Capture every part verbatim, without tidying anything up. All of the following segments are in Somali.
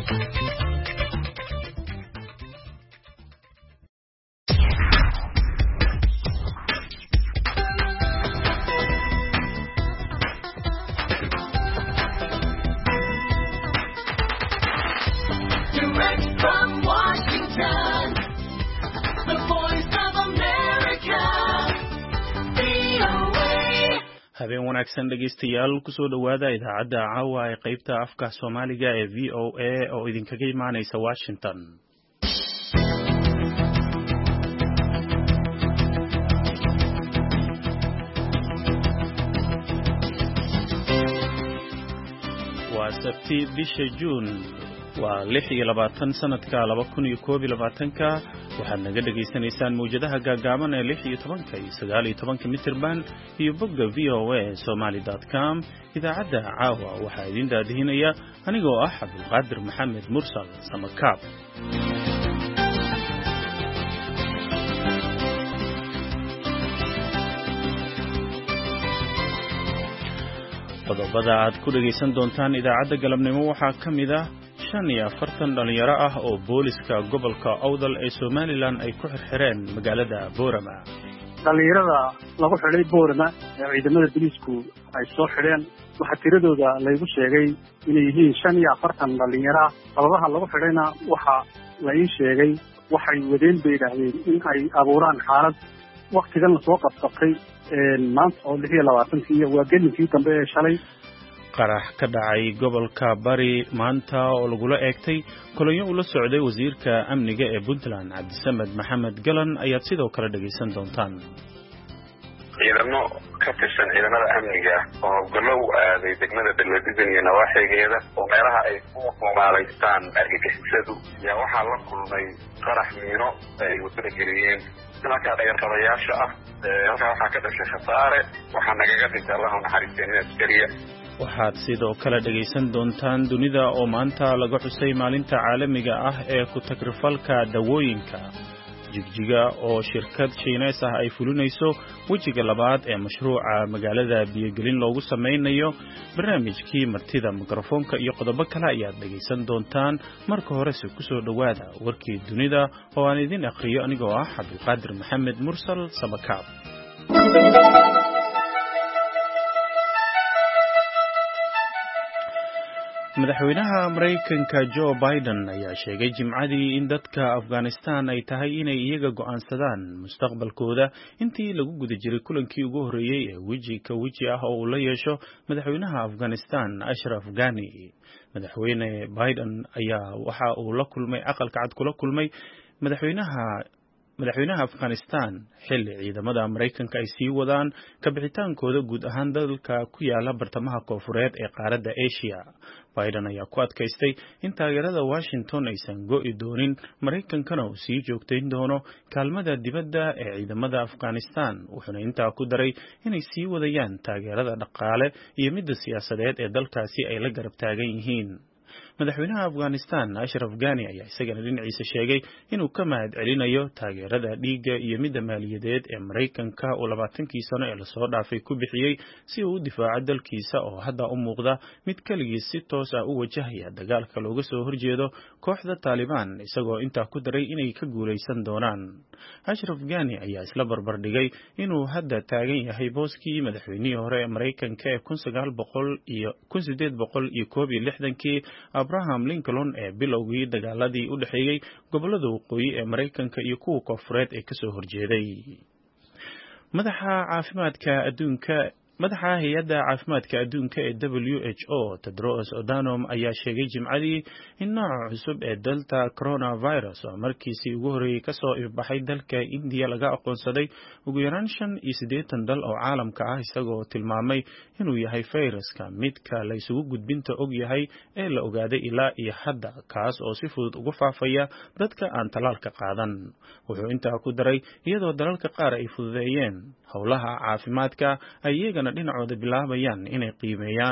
habeen wanaagsan dhegeystayaal kusoo dhawaada idaacadda caawa ee qaybta afka Soomaaliga ee V O A oo idinkaga imaanaysa Washington. waa sabti bisha June waa lix iyo labaatan sanadka laba kun iyo koob iyo labaatan ka waxaad naga dhageysanaysaan mawjadaha gaagaaban ee lix iyo toban iyo sagaal iyo toban mitirban iyo bogga v o a somali dot com. idaacadda caawa waxaa idin daadihinaya anigoo ah Cabdulqaadir Maxamed Mursal Samakaab. qodobada aad ku dhageysan doontaan idaacadda galabnimo waxaa ka mid ah shan iyo afartan dhalinyaro ah oo booliska gobolka Awdal ee Somaliland ay ku xirxireen magaalada Boorama. dhalinyarada lagu xidhay Boorama ee ciidamada booliisku ay soo xidheen waxa tiradooda lagu sheegay inay yihiin shan iyo afartan dhalinyaro. sababaha lagu xidhayna waxa la ii sheegay waxay wadeen bay yiraahdeen in ay abuuraan xaalad waqtigan la soo qabtay maanta oo lix iyo labaatan iyo waa gelinkii dambe ee shalay qarax ka dhacay gobolka Bari maanta oo lagu la eegtay kolonyo ula socday wasiirka amniga ee Puntland Cabdisamed Maxamed Galan ayaad sidoo kale dhageysan doontaan. ciidamo ka tirsan ciidamada amniga oo golow aaday degmada Beledweyne iyo nawaaxigeeda oo meelaha ay ku muuqaalaystaan argagixisadu yaa waxaa la kulmay qarax miino ay wadada geliyeen marka dhalinyaradayaasha ah halkaa waxaa ka dhashay khasaare waxaa nagaga dhintay Allahu naxariisto askariya. waxaad sidoo kale dhageysan doontaan dunida oo maanta laga xusay maalinta caalamiga ah ee ku takrifalka dawooyinka. jigjiga oo shirkad Shiineys ah ay fulinayso wejiga labaad ee mashruuca magaalada biyogelin loogu sameynayo. barnaamijkii martida mikrofoonka iyo qodobo kale ayaad dhageysan doontaan. marka hore si kusoo dhawaada warkii dunida oo aan idin akhriyo anigoo ah Cabdulqaadir Maxamed Mursal Samakaab. madaxweynaha Mareykanka Joe Biden ayaa sheegay Jimcadii in dadka Afghanistan ay tahay inay iyaga go'aansadaan mustaqbalkooda intii lagu guda jiray kulankii ugu horeeyay ee weji ka weji ah oo uu la yeesho madaxweynaha Afghanistan Ashraf Ghani. madaxweyne Biden ayaa waxa uu la kulmay aqalka cad kula kulmay madaxweynaha madaxweynaha Afghanistan xilli ciidamada Mareykanka ay sii wadaan ka bixitaankooda guud ahaan dalka ku yaala bartamaha koonfureed ee qaaradda Asia. Biden ayaa ku adkaystay in taageerada Washington aysan go'i doonin Mareykankana uu sii joogtayn doono kaalmada dibadda ee ciidamada Afghanistan wuxuuna intaa ku daray inay sii wadayaan taageerada dhaqaale iyo midda siyaasadeed ee dalkaasi ay la garab taagan yihiin. madaxweynaha Afghanistan Ashraf Ghani ayaa isagana dhinaciisa sheegay inuu ka mahad celinayo taageerada dhiigga iyo midda maaliyadeed ee Mareykanka oo labaatankii sano ee lasoo dhaafay ku bixiyay si uu u difaaco dalkiisa oo hadda u muuqda mid kaligiis si toos ah u wajahaya dagaalka looga soo horjeedo kooxda Taliban isagoo intaa ku daray inay ka guuleysan doonaan. Ashraf Ghani ayaa isla barbar dhigay inuu hadda taagan yahay booskii madaxweynihii hore ee Mareykanka ee kun sagaal boqol iyo kun sideed boqol iyo koob iyo lixdan-kii Abraham Lincoln ee bilowgii dagaaladii u dhaxeeyay gobolada waqooyi ee Mareykanka iyo kuwa koonfureed ee ka soo horjeeday. madaxa caafimaadka adduunka madaxa hay'adda caafimaadka adduunka ee W H O Tedros Adhanom ayaa sheegay Jimcadii in nooca cusub ee Delta coronavirus oo markiisii ugu horeeyay ka soo ifbaxay dalka India laga aqoonsaday ugu yaraan shan iyo siddeetan dal oo caalamka ah isagoo tilmaamay inuu yahay fayraska midka la isugu gudbinta og yahay ee la ogaaday ilaa iyo hadda kaas oo si fudud ugu faafaya dadka aan talaalka qaadan. wuxuu intaa ku daray iyadoo dalalka qaar ay fududeeyeen howlaha caafimaadka ay iyagana dhinacooda bilaabayaan inay qiimeeyaan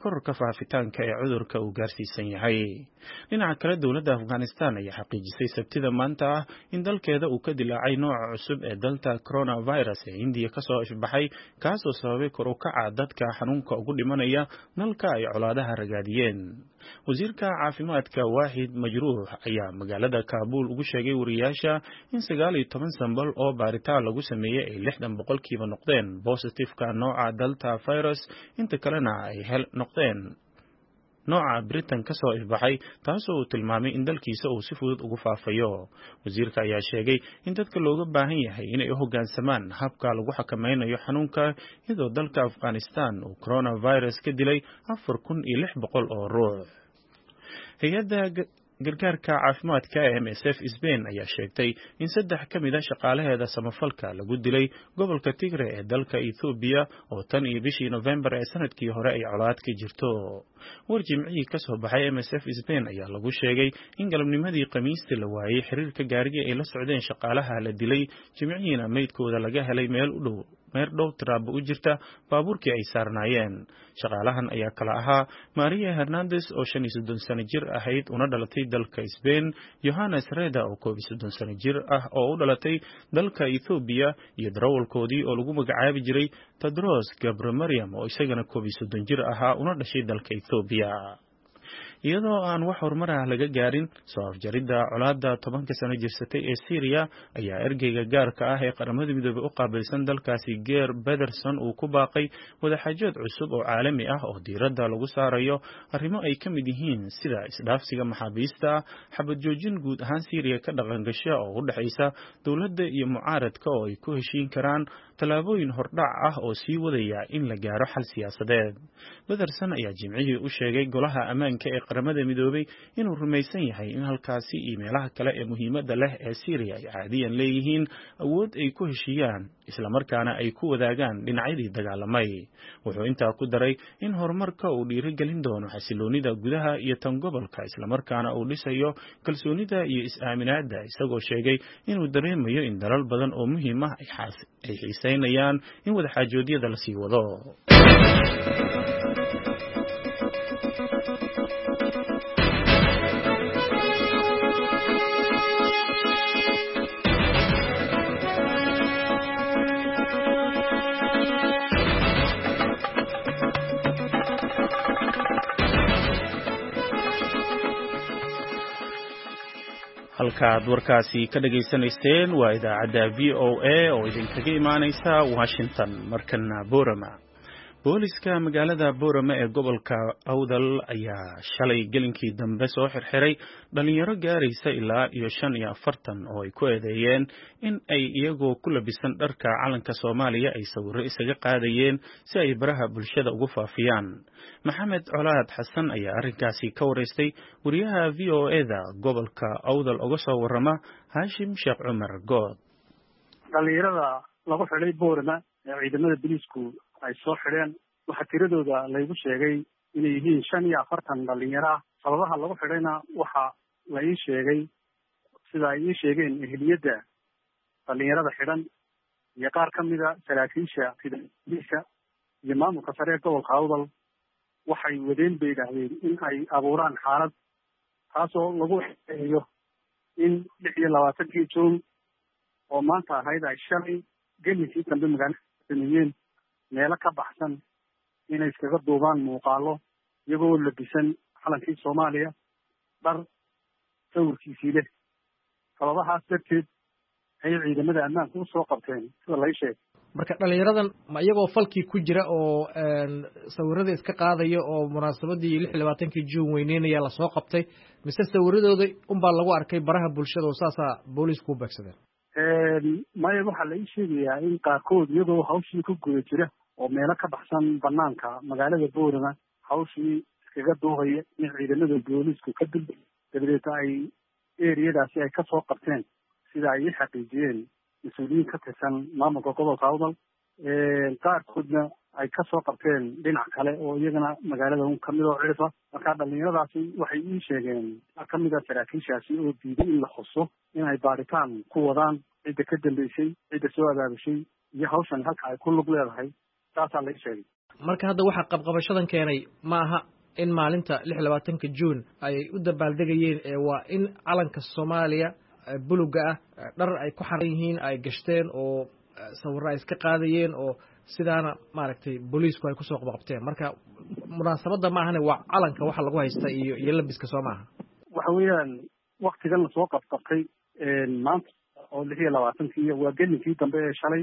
kororka faafitaanka ee cudurka uu gaarsiisan yahay. dhinaca kale dowladda Afghanistan ayaa xaqiijisay sabtida maanta ah in dalkeeda uu ka dilaacay nooca cusub ee dalta coronavirus ee India ka soo ifbaxay kaasoo sababay kor u kaca dadka xanuunka ugu dhimanaya dalka ay colaadaha ragaadiyeen. wasiirka caafimaadka Waahid Majruux ayaa magaalada Kaabul ugu sheegay wariyaasha in sagaal iyo toban sambal oo baaritaan lagu sameeyay ay lixdan boqolkiiba noqdeen positive-ka nooca delta virus inta kalena ay hel noqdeen nooca Britain ka soo ifbaxay taasoo uu tilmaamay in dalkiisa uu si fudud ugu faafayo. wasiirka ayaa sheegay in dadka looga baahan yahay inay u hoggaansamaan habka lagu xakameynayo xanuunka iyadoo dalka Afghanistan uu coronavirus ka dilay afar kun iyo lix boqol oo ruux. hay'adda gargaarka caafimaadka ee M S F Spain ayaa sheegtay in saddex ka mid ah shaqaalaheeda samafalka lagu dilay gobolka Tigray ee dalka Ethiopia oo tan iyo bishii November ee sanadkii hore ay colaad ka jirto. war jimcihii ka soo baxay M S F Spain ayaa lagu sheegay in galabnimadii Khamiistii la waayay xiriirka gaariga ay la socdeen shaqaalaha la dilay, jimcihiina meydkooda laga helay meel u dhow meer dhow tiraabo u jirta baabuurkii ay saarnaayeen. shaqaalahan ayaa kala ahaa Maria Hernandez oo shan iyo soddon sano jir ahayd una dhalatay dalka Spain, Johannes Reda oo koob iyo soddon sano jir ah oo u dhalatay dalka Ethiopia, iyo darawalkoodii oo lagu magacaabi jiray Tedros Ghebreyesus oo isagana koob iyo soddon jir ahaa una dhashay dalka Ethiopia. iyadoo aan wax horumar ah laga gaarin soo afjaridda colaadda tobanka sano jirsatay ee Syria ayaa ergeyga gaarka ah ee qaramada midoobay u qaabilsan dalkaasi Geir Pedersen uu ku baaqay wadaxaajood cusub oo caalami ah oo diiradda lagu saarayo arrimo ay ka mid yihiin sida isdhaafsiga maxaabiista, xabad joojin guud ahaan Syria ka dhaqan gasha oo u dhaxaysa dowladda iyo mucaaradka oo ay ku heshiin karaan tallaabooyin hordhac ah oo sii wadaya in la gaaro xal siyaasadeed. Pedersen ayaa jimcihii u sheegay golaha ammaanka ee qaramada midoobay inuu rumaysan yahay in halkaasi iyo meelaha kale ee muhiimadda leh ee Syria ay caadiyan leeyihiin awood ay ku heshiiyaan isla markaana ay ku wadaagaan dhinacyadii dagaalamay. wuxuu intaa ku daray in horumarka uu dhiirigelin doono xasiloonida gudaha iyo tan gobolka isla markaana uu dhisayo kalsoonida iyo is-aaminaadda, isagoo sheegay inuu dareemayo in dalal badan oo muhiim ah ay xiiseynayaan in wadaxaajoodyada la sii wado. halkaad warkaasi ka dhageysanayseen waa idaacadda V O A oo idinkaga imaanaysa Washington. markana Boorama. booliska magaalada Boorama ee gobolka Awdal ayaa shalay gelinkii dambe soo xirxiray dhalinyaro gaaraysa ilaa iyo shan iyo afartan oo ay ku eedeeyeen in ay iyagoo ku labisan dharka calanka Soomaaliya ay sawirro isaga qaadayeen si ay baraha bulshada ugu faafiyaan. Maxamed Colaad Xasan ayaa arrinkaasi ka wareystay wariyaha V O A-da gobolka Awdal uga soo warrama Hashim Sheekh Cumar Good. dhalinyarada lagu xidhay Boorama ee ciidamada booliisku ay soo xidheen waxaa tiradooda laygu sheegay inay yihiin shan iyo afartan dhalinyaro ah. sababaha lagu xidhayna waxa la ii sheegay sida ay ii sheegeen ehliyadda dhalinyarada xidhan iyo qaar ka mida saraakiisha booliiska iyo maamulka sare ee gobolka Awdal waxay wadeen bay yidhaahdeen in ay abuuraan xaalad taasoo lagu xeeyo in lix iyo labaatankii juun oo maanta ahayd ay shalay gelinkii dambe magaalada sameeyeen meelo ka baxsan inay iskaga duubaan muuqaalo iyagoo labisan calankii Soomaaliya, dhar sawirkiisii leh. sababahaas darteed ayay ciidamada ammaanka u soo qabteen sida la ii sheegay. marka dhalinyaradan ma iyagoo falkii ku jira oo sawirada iska qaadaya oo munaasabadii lix iyo labaatankii juun weyneynaya la soo qabtay mise sawiradooda unbaa lagu arkay baraha bulshada oo saasaa booliisku u beegsadeen? maya waxaa la ii sheegayaa in qaarkood iyagoo hawshii ku guda jira oo meelo ka baxsan banaanka magaalada Boorama hawshii iskaga duubaya in ciidamada booliisku ka dib dabadeed ay eriyadaasi ay ka soo qabteen sida ay xaqiijiyeen mas-uuliyiin ka tirsan maamulka gobolka Awdal. qaarkoodna ay ka soo qabteen dhinac kale oo iyagana magaalada un kamid oo cirfa. marka dhalinyaradaasi waxay ii sheegeen qaar ka mid a saraakiishaasi oo diiday in la xuso in ay baaritaan ku wadaan cidda ka dambeysay, cidda soo abaabushay iyo hawshan halka ay ku lug leedahay. saasaa la ii sheegay. marka hadda waxa qabqabashadan keenay ma aha in maalinta lix iyo labaatanka June ay u dabaaldegayeen ee waa in calanka Soomaaliya buluga ah dhar ay ku xaran yihiin ay gashteen oo sawirro ay iska qaadayeen oo sidaana maaragtay booliisku ay ku soo qabqabteen marka munaasabada ma ahane waa calanka waxa lagu haysta iyo iyo labiska Soomaaliya waxa weeyaan waqtigan la soo qabqabtay een maanta oo lix iyo labaatankii waa gelinkii dambe ee shalay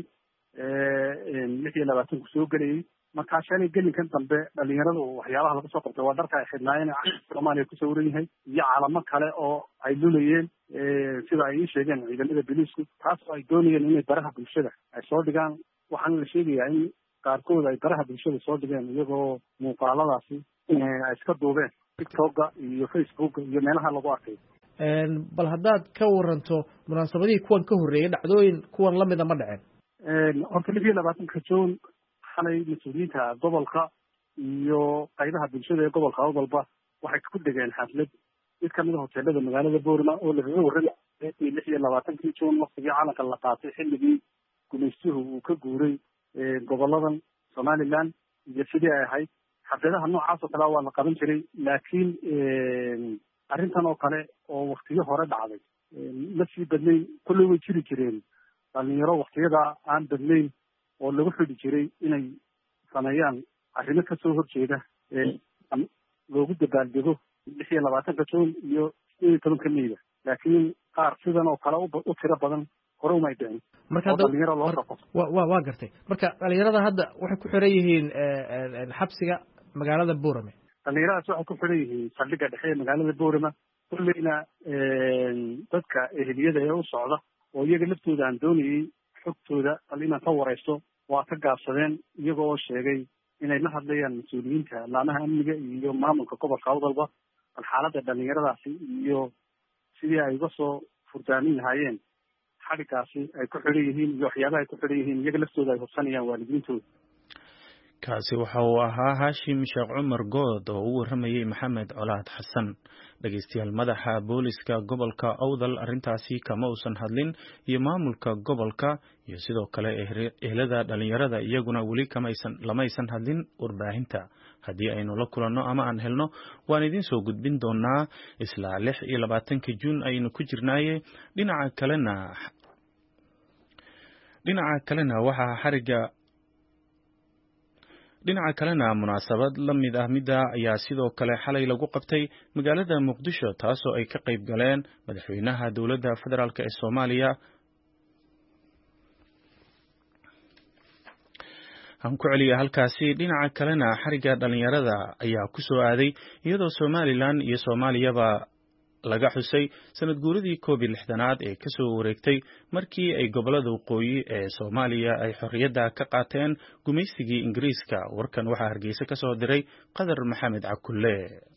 ee lix iyo labaatanku soo galay marka shalay gelinkan dambe dhalinyaradu waxyaabaha laga soo qabtay waa dharka ay xidhnaayeen Soomaaliya ku sawiran yahay iyo calamo kale oo ay lulayeen ee sida ay sheegeen ciidamada booliisku taas oo ay doonayeen inay baraha bulshada ay soo dhigaan waxaan la sheegayaa in qaarkood ay baraha bulshada soo dhigeen iyagoo muuqaaladaasi ay iska duubeen TikTok iyo Facebook iyo meelaha lagu arkay een bal hadaad ka waranto munaasabadii kuwan ka horeeyay dhacdooyin kuwan la mid ah ma dhaceen een horta lix iyo labaatanka June xalay mas'uuliyiinta gobolka iyo qaybaha bulshada ee gobolka walba waxay ku dhigeen xaflad mid kamid ah hoteelada magaalada Boorama oo laga warramay lix iyo labaatanka June waqtigii calanka la qaatay xilligii gumaystuhu uu ka guuray ee goboladan Somaliland iyo sidii ay ahayd xafladaha noocaas oo kale waa la qaban jiray laakiin een arrintan oo kale oo waqtiyo hore dhacday ma sii badnay kullu way jiri jireen dhalinyaro waqtiyada aan badnayn oo lagu xidhi jiray inay sameeyaan arrimo ka soo horjeeda ee loogu dabaaldego lix iyo labaatanka June iyo sideed iyo tobanka May laakiin qaar sidan oo kale u tiro badan hore uma dhicin marka dhalinyaro loo soo waa waa gartay marka dhalinyarada hadda waxay ku xiran yihiin xabsiga magaalada Boorama dhalinyaradaas waxay ku xiran yihiin saldhigga dhexe ee magaalada Boorama kulleyna dadka eheliyada ee u socda oo iyaga laftooda aan doonayay xogtooda inaan ka wareysto waa ka gaabsadeen iyagoo oo sheegay inay la hadlayaan mas-uuliyiinta laamaha amniga iyo maamulka gobolka awdalba bal xaaladda dhalinyaradaasi iyo sidii ay uga soo furdaamin lahaayeen xadhigaasi ay ku xiran yihiin iyo waxyaabaha ay ku xiran yihiin iyaga laftooda ay hubsanayaan waalidiintooda kaasi waxa uu ahaa Hashim Sheekh Cumar Good oo u waramayay Maxamed Colaad Xasan dhageystayaal madaxa booliska gobolka Awdal arintaasi kama uusan hadlin iyo maamulka gobolka iyo sidoo kale ehelada dhalinyarada iyaguna wali kama aysan lama aysan hadlin warbaahinta hadii aynu la kulanno ama aan helno waan idin soo gudbin doonaa isla lix iyo labaatanka June aynu ku jirnaaye dhinaca kalena dhinaca kalena waxa xariga dhinaca kalena munaasabad la mid ah midda ayaa sidoo kale xalay lagu qabtay magaalada Muqdisho taasoo ay ka qayb galeen madaxweynaha dawladda federaalka ee Soomaaliya aan ku celiya halkaasi dhinaca kalena xariga dhalinyarada ayaa ku soo aaday iyadoo Somaliland iyo Soomaaliyaba laga xusay sanad guuradii koob iyo lixdanaad ee ka soo wareegtay markii ay gobolada waqooyi ee Soomaaliya ay xorriyadda ka qaateen gumaysigii Ingiriiska warkan waxa Hargeysa ka soo diray Qadar Maxamed Cakulle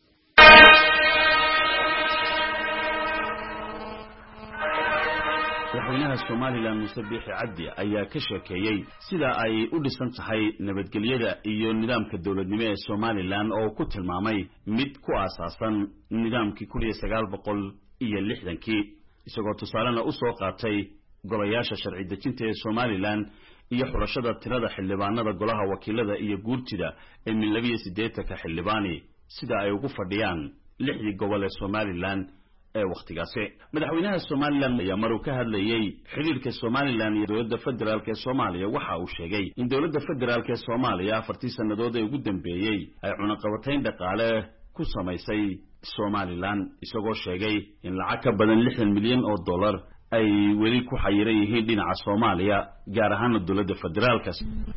madaxweynaha Somaliland Muuse Biixi Cabdi ayaa ka sheekeeyay sida ay u dhisan tahay nabadgelyada iyo nidaamka dawladnimo ee Somaliland oo ku tilmaamay mid ku aasaasan nidaamkii kun iyo sagaal boqol iyo lixdankii isagoo tusaalena u soo qaatay golayaasha sharci dejinta ee Somaliland iyo xulashada tirada xildhibaanada golaha wakiilada iyo guurtida ee min laba iyo siddeetan ka xildhibaani sida ay ugu fadhiyaan lixdii gobol ee Somaliland ee waqtigaasi madaxweynaha Somaliland ayaa maruu ka hadlayay xiriirka Somaliland iyo dawladda federaalka ee Soomaaliya waxa uu sheegay in dawladda federaalka ee Soomaaliya afartii sanadood ee ugu dambeeyay ay cunaqabatayn dhaqaale ku samaysay Somaliland isagoo sheegay in lacag ka badan lixdan milyan oo dollar ay weli ku xayiran yihiin dhinaca Soomaaliya gaar ahaan dawladda federaalka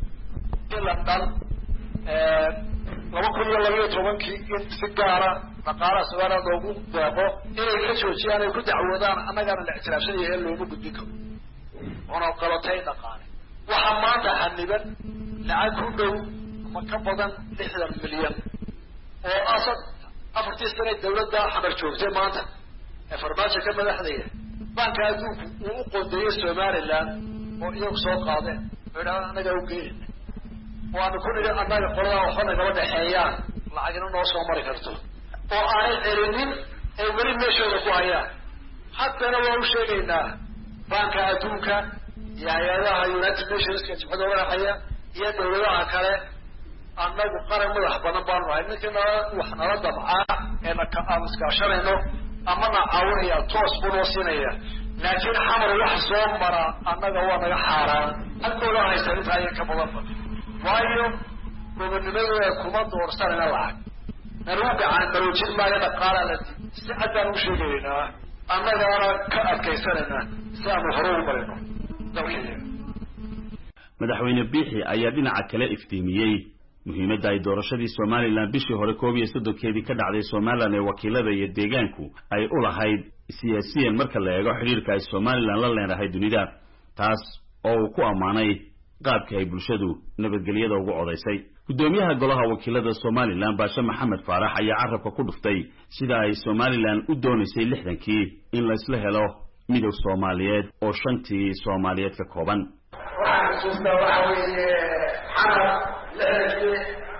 laba kun iyo laba iyo tobankii in si gaara dhaqaalaha Soomaaliya loogu deeqo inay ka joojiyaan ay ku dacwoodaan annagana la ictiraafsan yahay looma gudbin karo ona qabatay dhaqaale waxa maanta xaniban lacag ku dhow ama ka badan lixdan milyan oo asad afartii sano dawladda xabar joogtay maanta ee farmaajo ka madaxdeeya banka adduunku uu u qoondeeyay Somaliland oo iyagu soo qaadeen oo annaga u geeyeen waana ku nidhi annaga qolada waxba nagaba dhexeeyaan lacagina noo soo mari karto oo aanay celinin ay weli meeshooda ku hayaan haddana waa u sheegaynaa banka adduunka iyo hay-adaha United Nationska jimcada waraxaya iyo dawladaha kale annagu qaran madax badan baanu nahay ninkana wax nala dabcaa ee aan iskaashanayno amana caawinaya toos buu noo siinaya laakiin xamar wax soo mara annaga waa naga xaaraan halkooda haysa inta ay ka badan waayo gobonimada kuma doorsanayna lacag naruuga aan baroojin maayo dhaqaala la si cadaan u sheegaynaa annagana ka adkaysanayna si aanu hore u marino dalkeena madaxweyne biixi ayaa dhinaca kale iftiimiyey muhiimadda ay doorashadii Somaliland bishii hore koob iyo soddonkeedii ka dhacday Somaliland ee wakiilada iyo deegaanku ay u lahayd siyaasiyan marka la eego xiriirka ay Somaliland la leedahay dunida taas oo ku amaanay qaabka ay bulshadu nabadgelyada ugu codaysay gudoomiyaha golaha wakiilada Somaliland Baasha Maxamed Faarax ayaa carabka ku dhuftay sida ay Somaliland u doonaysay lixdankii in la isla helo midowga Soomaaliyeed oo shantii Soomaaliyeed ka kooban waxaan waxa weeye xarab lixdankii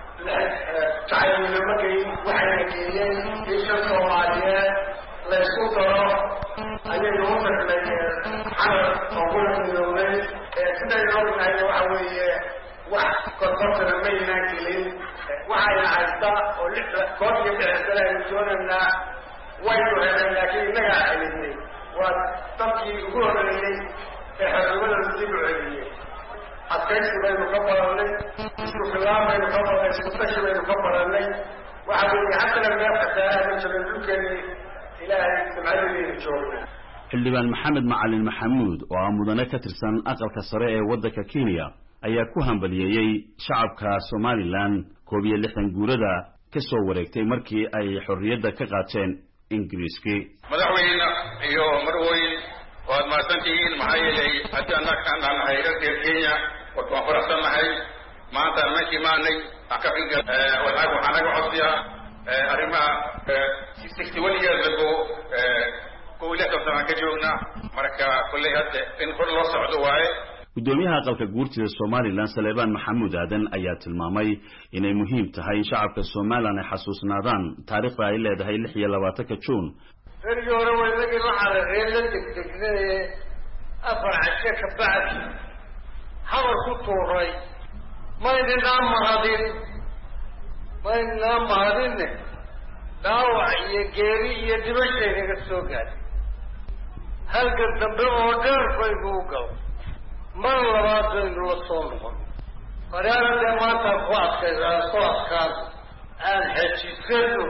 تعالوا لمكي وحنا كيين يشوف سوماليات لا يسوق له أيه يوصل لك على أقول من الأولاد كده يقول إنه وحوي واحد كثرت المينا كلين واحد عزة ولسه قاضي بعزة يقولون إن وينه هذا لكن نجح عليه وتبكي يقول لي حسبنا نسيب عليه التكس بين مكبر لي الكلام بين مكبر لي التكس بين مكبر لي وعلي حتى لما يفتح من شبابك إلهي سمعني الجورنا xildhibaan maxamed macalin maxamuud oo ah mudane ka tirsan aqalka sare ee waddanka Kenya ayaa ku hambalyeeyay shacabka Somaliland koob iyo lixdan guurada ka soo wareegtay markii ay xorriyadda ka qaateen Ingiriiska madaxweyne iyo marweyn waad maasantihiin maxaa yeelay haddii annaga aan nahay reer Kenya waxaan faraxsanahay maanta meeshii maanay akafiga waxaan anaga codsiya arrimaha sixty-one years ago كولات وسنا كجونا مركا كل هذا إن كل الله سعد واي gudoomiyaha aqalka guurtida Somaliland Saleebaan Maxamuud Aadan ayaa tilmaamay inay muhiim tahay shacabka Somaliland ay xasuusnaadaan taariikhda ay leedahay lix iyo labaatanka Juun ergii hore way laga raacay la degdegnay afar cashe ka bacd hawar ku tooray ma idina mahadin ma idina mahadin daawac iyo geeri iyo dibasha kaga soo gaadhay halkan dambe oo dheer bay ugu gal mar labaad baynu la soo noqon qaraarada maanta ku adkaysaa soo adkaan aan xejisano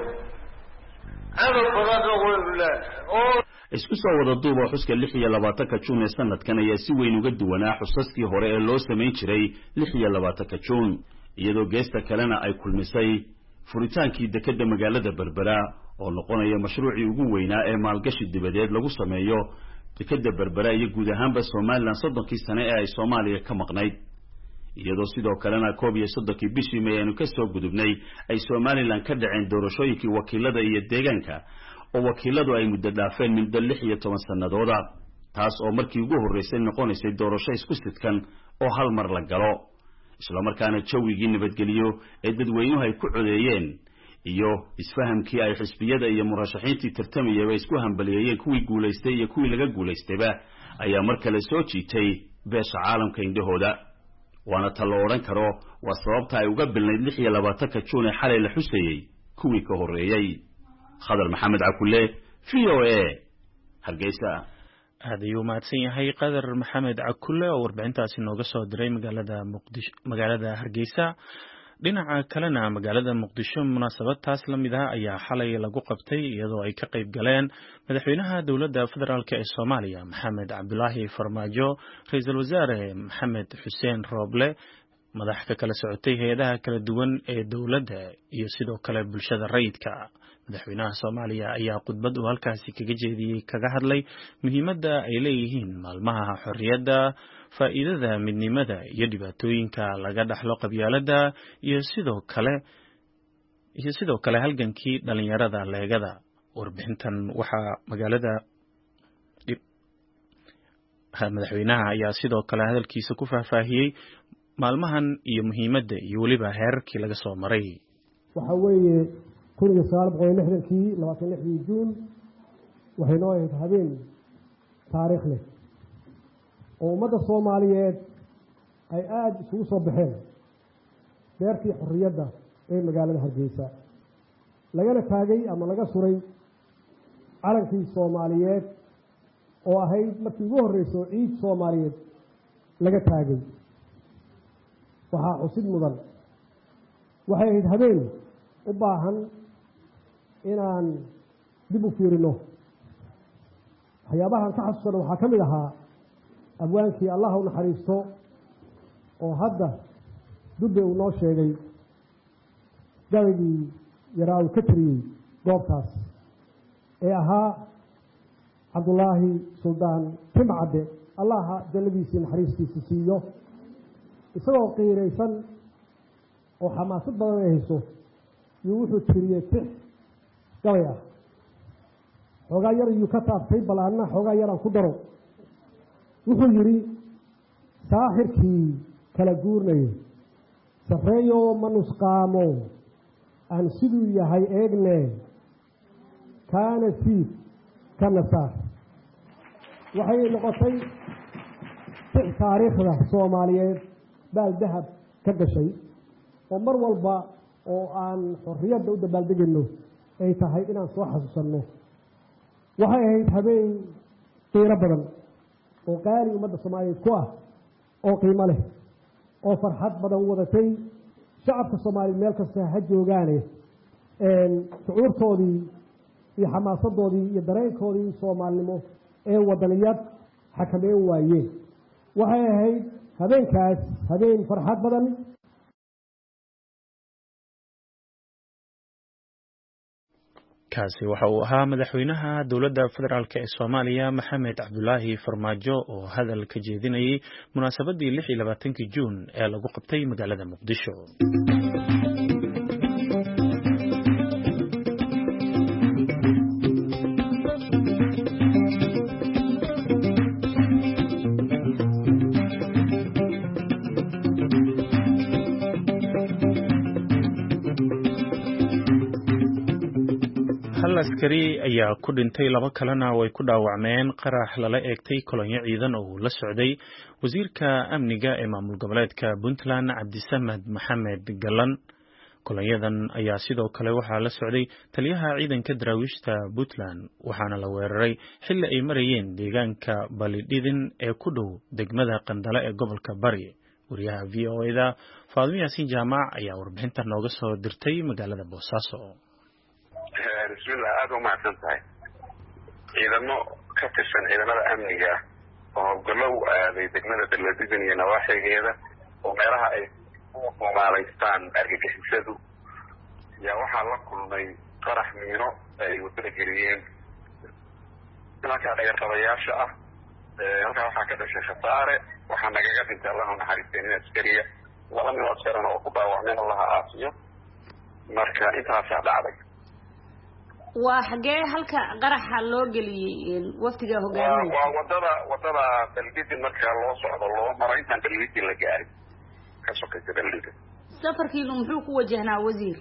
ado badan oo weyn oo isku soo wada duuba xuska lix iyo labaatanka Juun ee sanadkan ayaa si weyn uga duwanaa xusaskii hore ee loo sameyn jiray lix iyo labaatanka Juun iyadoo geesta kalena ay kulmisay furitaankii dekada magaalada Berbera oo noqonaya mashruucii ugu weynaa ee maalgashi dibadeed lagu sameeyo dekada Berbera iyo guud ahaanba Somaliland soddonkii sano ee ay Soomaaliya ka maqnayd iyadoo sidoo kalena koob iyo soddonkii bishii May aanu ka soo gudubnay ay Somaliland ka dhaceen doorashooyinkii wakiilada iyo deegaanka oo wakiiladu ay muddo dhaafeen muddo lix iyo toban sanadooda taas oo markii ugu horeysay noqonaysay doorasho isku sidkan oo hal mar la galo isla markaana jawigii nabadgeliyo ee dadweynuhu ay ku codeeyeen iyo isfahamkii ay xisbiyada iyo murashaxiintii tartamayay isku hambalyeeyeen kuwii guuleystay iyo kuwii laga guuleystayba ayaa mar kale soo jiitay beesha caalamka indhahooda waana tal loo odhan karo waa sababta ay uga bilnayd lix iyo labaatanka Juun ee xalay la xusayay kuwii ka horeeyay khadar maxamed cakulle V O A Hargeysa aad ayuu mahadsan yahay qadar maxamed cakulle oo warbixintaasi nooga soo diray magaalada muqdisho magaalada Hargeysa dhinaca kalena magaalada muqdisho munaasabad taas la mid ah ayaa xalay lagu qabtay iyadoo ay ka qayb galeen madaxweynaha dawladda federaalka ee Soomaaliya Maxamed Cabdullaahi Farmaajo ra'iisul wasaare Maxamed Xuseen Rooble madax ka kala socotay hay'adaha kala duwan ee dawladda iyo sidoo kale bulshada rayidka madaxweynaha Soomaaliya ayaa khudbad uu halkaasi kaga jeediyay kaga hadlay muhiimadda ay leeyihiin maalmaha xorriyadda faa'iidada midnimada iyo dhibaatooyinka laga dhaxlo qabyaaladda iyo sidoo kale iyo sidoo kale halgankii dhalinyarada leegada warbixintan waxa magaalada madaxweynaha ayaa sidoo kale hadalkiisa ku faahfaahiyay maalmahan iyo muhiimadda iyo waliba heerarkii laga soo maray waxa weeye kun iyo sagaal boqol iyo lixdankii labaatan iyo lixdii Juun waxay noo ahayd habeen taariikh leh oo ummadda Soomaaliyeed ay aad isugu soo baxeen beertii xorriyadda ee magaalada Hargeysa lagana taagay ama laga suray calankii Soomaaliyeed oo ahayd markii ugu horreysay ciid Soomaaliyeed laga taagay waxaa xusid mudan waxay ahayd habeen u baahan inaan dib u fiirino waxyaabahan ka xasuusana waxaa ka mid ahaa abwaankii allah u naxariisto oo hadda dubbe uu noo sheegay gabaygii yaraa uu ka tiriyey goobtaas ee ahaa cabdullaahi suldaan timcadde allaha jannadiisii naxariistiisa siiyo isagoo qiiraysan oo xamaasad badan ay hayso yuu wuxuu tiriyey tix gabay ah xoogaa yar iyuu ka taabtay bal anna xoogaa yaraan ku daro wuxuu yidhi saaxirkii kala guurnayay sarreeyo ma nusqaamo aan siduu yahay eegne kaana siif ka nasaar waxay noqotay tix taariikhda Soomaaliyeed baal dahab ka gashay oo mar walba oo aan xorriyadda u dabaaldegayno ay tahay inaan soo xasuusanno waxay ahayd habeen qiiro badan oo qaali ummadda Soomaaliyeed ku ah oo qiimo leh oo farxad badan wadatay shacabka Soomaaliyeed meel kasta ha joogaane een shucuurtoodii iyo xamaasadoodii iyo dareenkoodii Soomaalnimo ee wadaniyad xakameyn waayeen waxay ahayd habeenkaas habeen farxad badan kaasi waxa uu ahaa madaxweynaha dowladda federaalk ee Soomaaliya Maxamed Cabdullaahi Farmaajo oo hadal ka jeedinayay munaasabadii lix iyo labaatanka Juun ee lagu qabtay magaalada Muqdisho. askari ayaa ku dhintay laba kalena way ku dhaawacmeen qarax lala eegtay kolonyo ciidan oo la socday wasiirka amniga ee maamul goboleedka Puntland Cabdisamed Maxamed Galan kolonyadan ayaa sidoo kale waxaa la socday taliyaha ciidanka daraawiishta Puntland waxaana la weeraray xilli ay marayeen deegaanka Balididin ee ku dhow degmada Qandala ee gobolka Bari wariyaha V O A da Faadimo Yaasin Jaamac ayaa warbixinta nooga soo dirtay magaalada Boosaaso. bismillah aad u mahadsan tahay ciidamo ka tirsan ciidamada amniga oo galow aaday degmada Balididin iyo nawaaxigeeda oo meelaha ay ku maalaystaan argagixisadu yaa waxaa la kulmay qarax miino ay wadada geliyeen halkaa dhagaqabayaasha ah halkaa waxaa ka dhashay khasaare waxaa nagaga dhintay allahu naxariisteen in askariya laba nin oo askarana oo ku dhaawacmeen allaha aafiyo marka intaasaa dhacday. waa xagee halka qaraxa loo geliyay waftiga hogaaminaya waa wadada wadada Balididin marka loo socdo loo maro intaan Balididin la gaarin ka sokaysa Balididin safarkiinu muxuu ku wajahnaa wasiir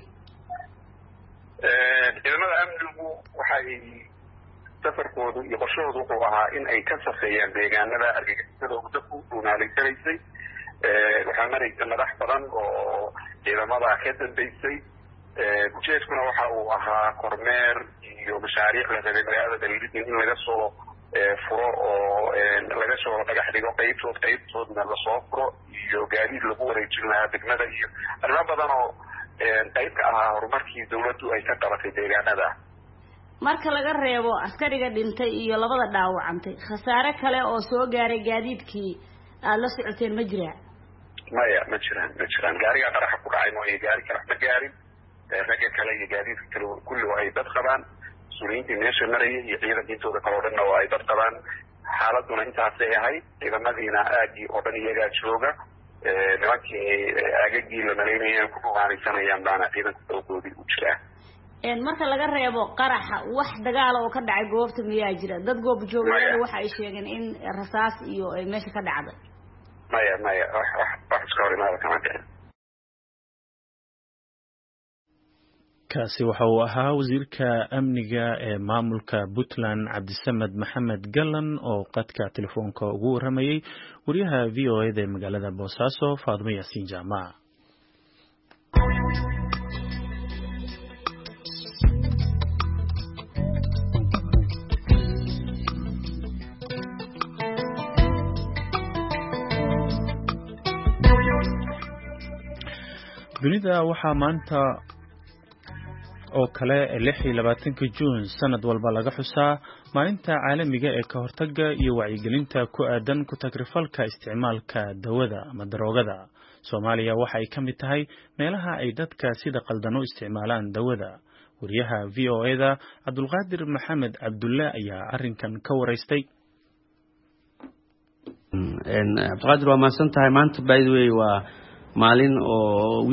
ee ciidamada amnigu waxay safarkoodu iyo qorshahoodu wuxuu ahaa in ay ka safeeyaan deegaanada argagixisada wadada ku dhuunaalaysaneysay ee waxaa maraysa madax badan oo ciidamada ka dambeysay ujeedkuna waxa uu ahaa kormeer iyo mashaariic la rabay magaalada Balididin in laga soo furo oo laga soo dhagax dhigo qaybtood qaybtoodna la soo furo iyo gaadiid lagu wareejin lahaa degmada iyo arrimo badan oo qayb ka ahaa horumarkii dawladdu ay ka qabatay deegaanada. marka laga reebo askariga dhintay iyo labada dhaawacantay khasaare kale oo soo gaaray gaadiidkii aad la socoteen ma jiraan? maya ma jiraan ma jiraan gaariga qaraxa ku dhacay mooy gaari kale ma gaarin ragga kale iyo gaadiidka kale kulli waa ay dad qabaan suuliyiintii meesha marayay iyo ciidanka intooda kale oo dhanna waa ay dad qabaan xaaladuna intaasay ahayd ciidamadiina aagii oo dhan iyagaa jooga nimankii aagagii la malaynayeen ku dhumaanaysanayaan baana ciidanka dowgoodii u jiraa. marka laga reebo qaraxa wax dagaala oo ka dhacay goobta miyaa jira? dad goob joogayaal waxa ay sheegeen in rasaas iyo ay meesha ka dhacday. maya maya wax wax iska hor imaada kama dhicin. kaasi waxa uu ahaa wasiirka amniga ee maamulka Puntland Cabdisamed Maxamed Galan oo qadka telefoonka ugu waramayay wariyaha V O A da magaalada Boosaaso Faadimo Yaasin Jaamac. dunida waxaa maanta oo kale lix iyo labaatanka juun sanad walba laga xusaa maalinta caalamiga ee ka hortagga iyo wacyigelinta ku aadan ku tagrifalka isticmaalka dawada ama daroogada. Soomaaliya waxa ay ka mid tahay meelaha ay dadka sida qaldan u isticmaalaan dawada. wariyaha V O A-da Cabdulqaadir Maxamed Cabdulle ayaa arrinkan ka waraystay. En Cabdulqaadir waa maasan tahay maanta by the way waa maalin oo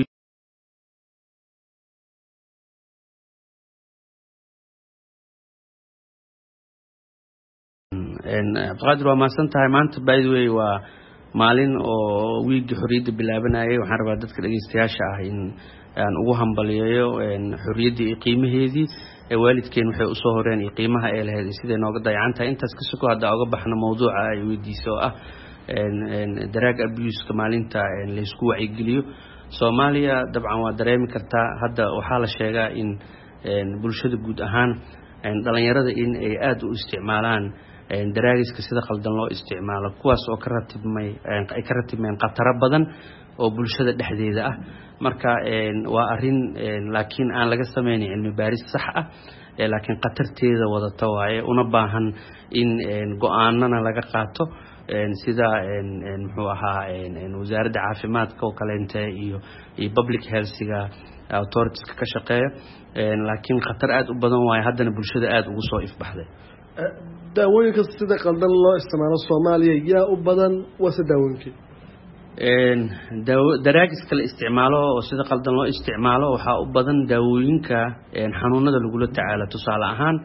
en Cabdulqaadir waa maasan tahay maanta by the way waa maalin oo wiigi xorriyadda bilaabanayay. waxaan rabaa dadka dhageystayaasha ah in aan ugu hambaliyeeyo en xorriyaddii iyo qiimaheedii ee waalidkeen waxay u soo horeen iyo qiimaha ay lahayd sidee nooga dayacantahay. intaas ka soo hadda uga baxna mawduuca ay weydiiso ah en en drug abuse-ka maalinta en la isku wacyigeliyo. Soomaaliya dabcan waa dareemi kartaa hadda waxaa la sheegaa in en bulshada guud ahaan en dhalinyarada in ay aad u isticmaalaan en daraagiska sida qaldan loo isticmaalo, kuwaas oo ka ratibmay ay ka ratibmeen khataro badan oo bulshada dhexdeeda ah. marka en waa arin laakiin aan laga sameeynin cilmi baaris sax ah ee laakiin khatarteeda wadata waaye una baahan in en go'aanana laga qaato en sida en en muxuu ahaa en wasaaradda caafimaadka oo kaleente iyo iyo public health-ga authorities ka shaqeeya en laakiin khatar aad u badan waaye haddana bulshada aad ugu soo ifbaxday. daawooyinka sida qaldan loo isticmaalo Soomaaliya yaa u badan wasa daawooyinka en daawo daraagiska la isticmaalo oo sida qaldan loo isticmaalo waxa u badan daawooyinka en xanuunada lagu la tacaalo. tusaale ahaan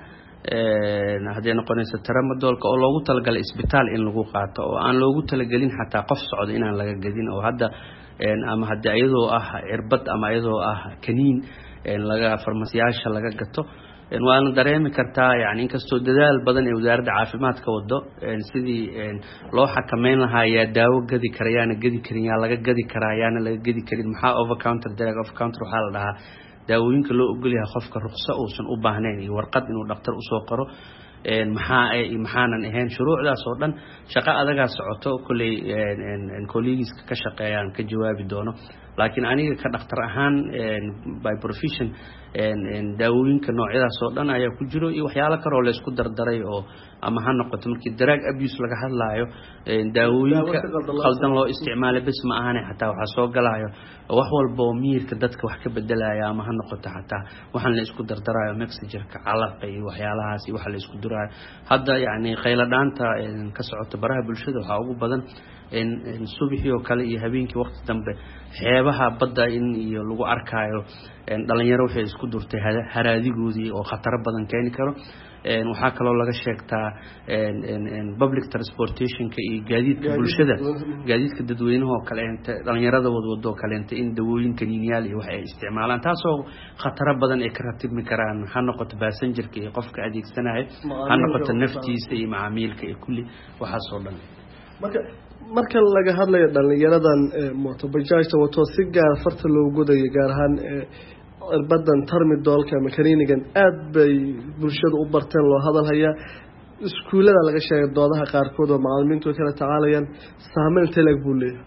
en hadii noqonaysa tramadolka oo loogu talagalay isbitaal in lagu qaato oo aan loogu talagalin xataa qof socdo inaan laga gadin oo hadda en ama hadii ayadoo ah cirbad ama ayadoo ah kaniin en laga farmasiyaasha laga gato en waana dareemi kartaa yani inkastoo dadaal badan ee wasaaradda caafimaadka wado en sidii en loo xakameyn lahaa yaa daawo gadi karayaana gadi karin yaa laga gadi karaa yaana laga gadi karin. maxaa over counter drug over counter waxaa la dhahaa daawooyinka loo ogol yahay qofka ruqso uusan u baahnayn iyo warqad inuu dhakhtar u soo qoro en maxaa ay maxaanan ahayn shuruucdaas oo dhan shaqo adaga socoto kulay en en colleagues ka shaqeeyaan ka jawaabi doono. laakiin aniga ka dhakhtar ahaan en by profession en en daawooyinka noocyadaas oo dhan ayaa ku jiro iyo waxyaalo kale oo la isku dardaray oo ama ha noqoto markii drug abuse laga hadlaayo en daawooyinka qaldan loo isticmaalo bas ma ahan xataa waxa soo galaayo wax walba oo miirka dadka wax ka bedelaya ama ha noqoto xataa waxaan la isku dardarayo mixture-ka calaqa iyo waxyaalahaas iyo waxa la isku durayo. hadda yani qayla dhaanta ka socoto baraha bulshada waxa ugu badan en en subaxii oo kale iyo habeenkii waqti dambe xeebaha badda in iyo lagu arkaayo en dhalinyaro waxay isku durtay haraadigoodii oo khatar badan keeni karo. en waxa kale oo laga sheegtaa en en en public transportation-ka iyo gaadiidka bulshada gaadiidka dadweynaha oo kale inta dhalinyarada wadwado kale inta in dawooyinka niinyaal iyo wax ay isticmaalaan taasoo khatar badan ay ka ratibmi karaan ha noqoto passenger-ka iyo qofka adeegsanaya ha noqoto naftiisa iyo macaamilka iyo kulli waxa soo dhan. marka marka laga hadlayo dhalinyaradan motobajaajta wato si gaar farta loogu godayo gaar ahaan irbadan tarmidolka ama kaniinigan aad bay bulshada u barteen loo hadal hayaa. iskuulada laga sheegay doodaha qaarkood oo macallimiintu kala tacaalayaan saameyn telag buu leeyahay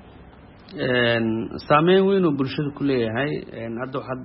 en saameyn weyn oo bulshada ku leeyahay. en hadda waxaad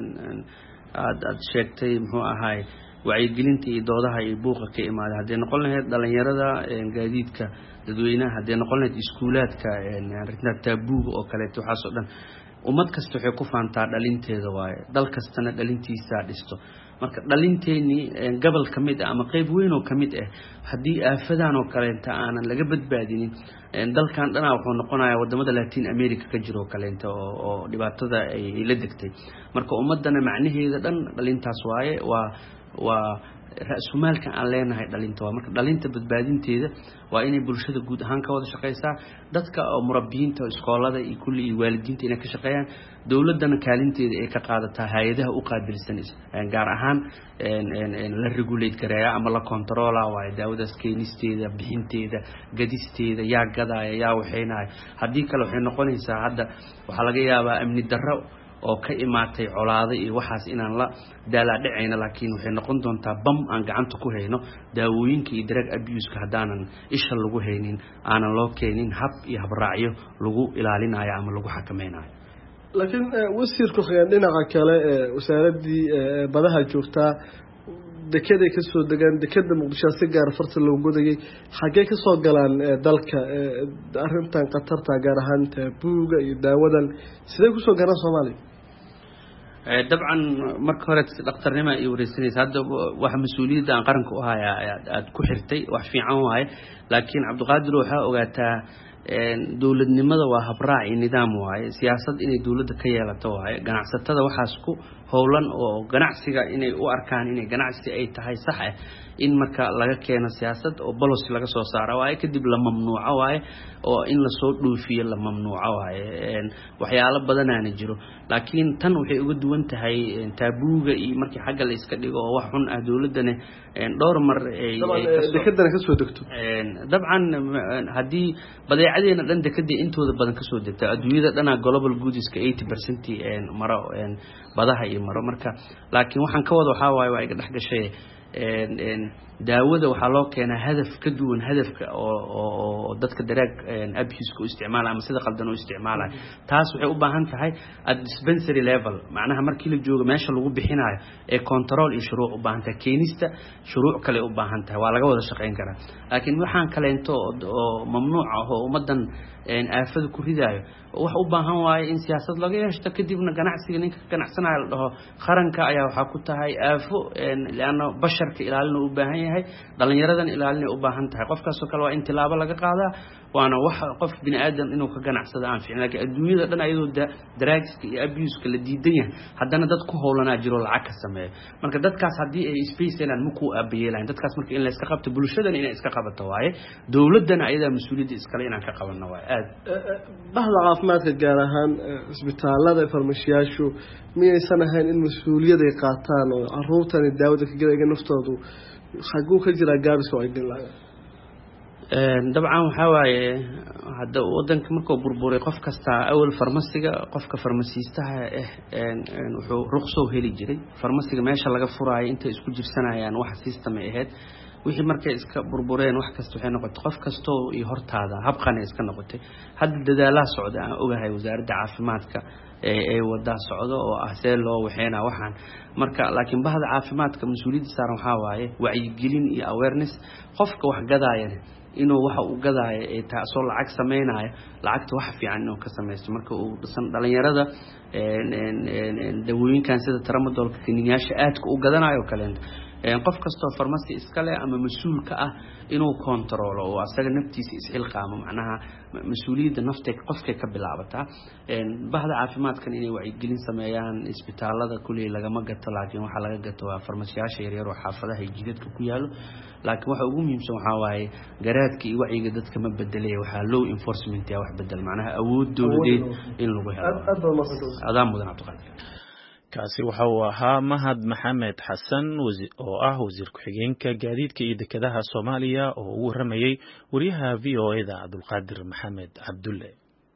aad aad sheegtay muxuu ahaay wacyigelinta iyo doodaha iyo buuqa ka imaada hadii noqon lahayd dhalinyarada gaadiidka dadweynaha hadii noqon lahayd iskuulaadka en arrinta tabuuga oo kale waxa soo dhan ummad kasta waxay ku faantaa dhalinteeda waaye dal kastana dhalintiisa dhisto. marka dhalinteeni gobol kamid ah ama qayb weyn oo kamid ah hadii aafadan oo kale inta aanan laga badbaadinin dalkan dhana wuxuu noqonayaa wadamada Latin America ka jiro kale inta oo dhibaatada ay la degtay. marka ummadana macnaheeda dhan dhalintaas waaye waa waa ra'sumaalka aan leenahay dhalinta waa marka dhalinta badbaadinteeda waa inay bulshada guud ahaan ka wada shaqeysaa dadka oo murabbiyiinta iskoolada iyo kulli iyo waalidiinta inay ka shaqeeyaan dawladana kaalinteeda ay ka qaadataa hay'adaha u qaabilsan gaar ahaan en en en la regulate gareeya ama la control waa daawadaas keenisteeda bixinteeda gadisteeda yaa gadaya yaa waxeenay hadii kale waxay noqonaysaa hadda waxa laga yaabaa amni darro oo ka imaatay colaado iyo waxaas inaan la daala dhicayna laakiin waxay noqon doontaa bam aan gacanta ku hayno daawooyinka iyo drug abuse-ka hadaanan isha lagu haynin aanan loo keenin hab iyo habraacyo lagu ilaalinayo ama lagu xakameynayo. laakiin wasiirku khayaan dhinaca kale wasaaradii badaha joogtaa dekeday ka soo degaan dekeda muqdisho si gaar farta loo godayay xagee ka soo galaan dalka arrintan qatarta gaar ahaan taabuuga iyo daawadan sidee ku soo galaan Soomaaliya dabcan marka hore dhaqtarnimo iyo wareysanaysa hadda waxa mas'uuliyadda aan qaranka u hayaa aad ku xirtay wax fiican waay laakiin Cabdiqaadir waxa ogaataa dawladnimada waa habraac iyo nidaam waaye siyaasad inay dawladda ka yeelato waaye ganacsatada waxaas ku howlan oo ganacsiga inay u arkaan inay ganacsi ay tahay sax ah in marka laga keeno siyaasad oo policy laga soo saaro waaye kadib la mamnuuco waaye oo in la soo dhoofiyo la mamnuuco waaye waxyaalo badan aan jiro laakiin tan waxay uga duwan tahay taabuuga iyo markii xagga la iska dhigo oo wax xun ah dawladana dhowr mar ay dekadana ka soo degto dabcan hadii badeecadeena dhan dekada intooda badan ka soo degta adduunyada dhana global goodska eighty percent een maro een badaha iyo maro marka laakiin waxaan ka wada waxa waaye waa iga dhax gashay een een daawada waxa loo keenaa hadaf ka duwan hadafka oo oo dadka daraag abuse ku isticmaala ama sida qaldan u isticmaalay taas waxay u baahan tahay at dispensary level macnaha markii la joogo meesha lagu bixinayo ee control iyo shuruuc u baahan tahay keenista shuruuc kale u baahan tahay waa laga wada shaqeyn karaa laakiin waxaan kale into oo mamnuuc ah oo umadan een aafada ku ridaayo wax u baahan waaye in siyaasad laga yeeshto kadibna ganacsiga ninka ganacsanayo la dhaho qaranka ayaa waxa ku tahay aafo een laana basharka ilaalin u baahan yahay dhalinyaradan ilaalin u baahan tahay qofkaas oo kale waa intilaabo laga qaadaa waana wax qof bini aadam inuu ka ganacsado aan fiicna laakiin adduunyada dhan ayadoo drugska iyo abuse la diidan yahay haddana dad ku howlanaa jiro lacag ka sameeyo marka dadkaas haddii ay space inaan muku abayeelaan dadkaas marka in la iska qabto bulshadan inay iska qabato waaye dawladana ayada mas'uuliyadda iskale inaan ka qabanno waaye aad bahda caafimaadka gaar ahaan isbitaalada farmashiyaashu miyaysan ahayn in mas'uuliyad ay qaataan oo caruurtan daawada ka galayga naftoodu xaguu ka jira gaabis oo ay dilaan een dabcan waxa waaye hadda wadanka markuu burburay qof kasta awal farmasiga qofka farmasiistaha ah een wuxuu ruqso heli jiray farmasiga meesha laga furaayo inta isku jirsanayaan wax system ay ahayd wixii markay iska burbureen wax kasta waxay noqotay qof kasto iyo hortaada habqan iska noqotay hadda dadaalaha socda aan ogahay wasaaradda caafimaadka ee ay wada socdo oo ah see loo waxeena waxaan marka laakiin bahda caafimaadka mas'uuliyadda saaran waxa waaye wacyigelin iyo awareness qofka wax gadaayana inuu waxa uu gadaayo ee taasoo lacag sameeynayo lacagta wax fiican inuu ka sameeyo marka uu dhisan dhalinyarada een een dawooyinkan sida tramadolka kiniyaasha aadka u gadanayo kale een qof kasto farmasi iska leh ama mas'uul ka ah inuu control oo asaga naftiisa isxilqaamo macnaha mas'uuliyadda nafteed qofka ka bilaabata een bahda caafimaadkan inay wacyigelin sameeyaan isbitaalada kulli laga ma gato laakiin waxa laga gato waa farmashiyaasha yar yar oo xaafadaha jidadka ku yaalo laakiin waxa ugu muhiimsan waxa waaye garaadka iyo wacyiga dadka ma bedelay waxa law enforcement ya wax bedel macnaha awood dawladeed in lagu helo adaa mudan Cabdiqaadir kaasi waxa uu ahaa Mahad Maxamed Xasan oo ah wasiir ku-xigeenka gaadiidka iyo dekedaha Soomaaliya oo uu waramayay wariyaha V O A da Cabdulqaadir Maxamed Cabdulle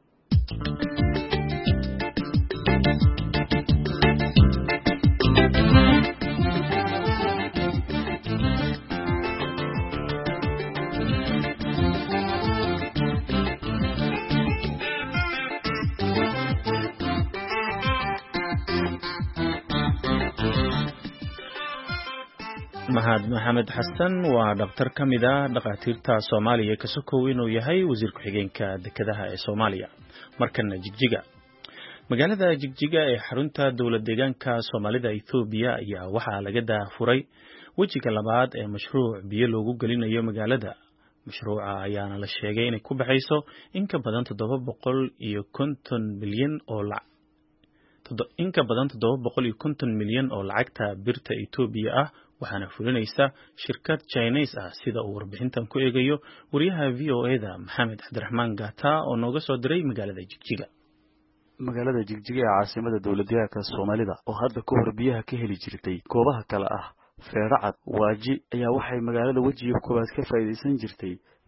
Mahad Maxamed Xasan waa dhaqtar kamid ah dhaqaatiirta Soomaaliya ka sokow inuu yahay wasiir ku-xigeenka dekedaha ee Soomaaliya markana Jigjiga magaalada Jigjiga ee xarunta dawlad deegaanka Soomaalida Ethiopia ayaa waxa laga daafuray wajiga labaad ee mashruuc biyo loogu galinayo magaalada mashruuca ayaana la sheegay inay ku baxayso in ka badan toddoba boqol iyo konton milyan oo lacag in ka badan toddoba boqol iyo konton milyan oo lacagta birta Ethiopia ah waxaana fulinaysa shirkad Chinese ah sida uu warbixintan ku eegayo wariyaha V O A da Maxamed Cabdiraxmaan Gata oo nooga soo diray magaalada Jigjiga magaalada Jigjiga ee caasimada dawladda Soomaalida oo hadda ku hor biyaha ka heli jirtay goobaha kale ah Feeracad Waaji ayaa waxay magaalada wajiga koobaad ka faa'iideysan jirtay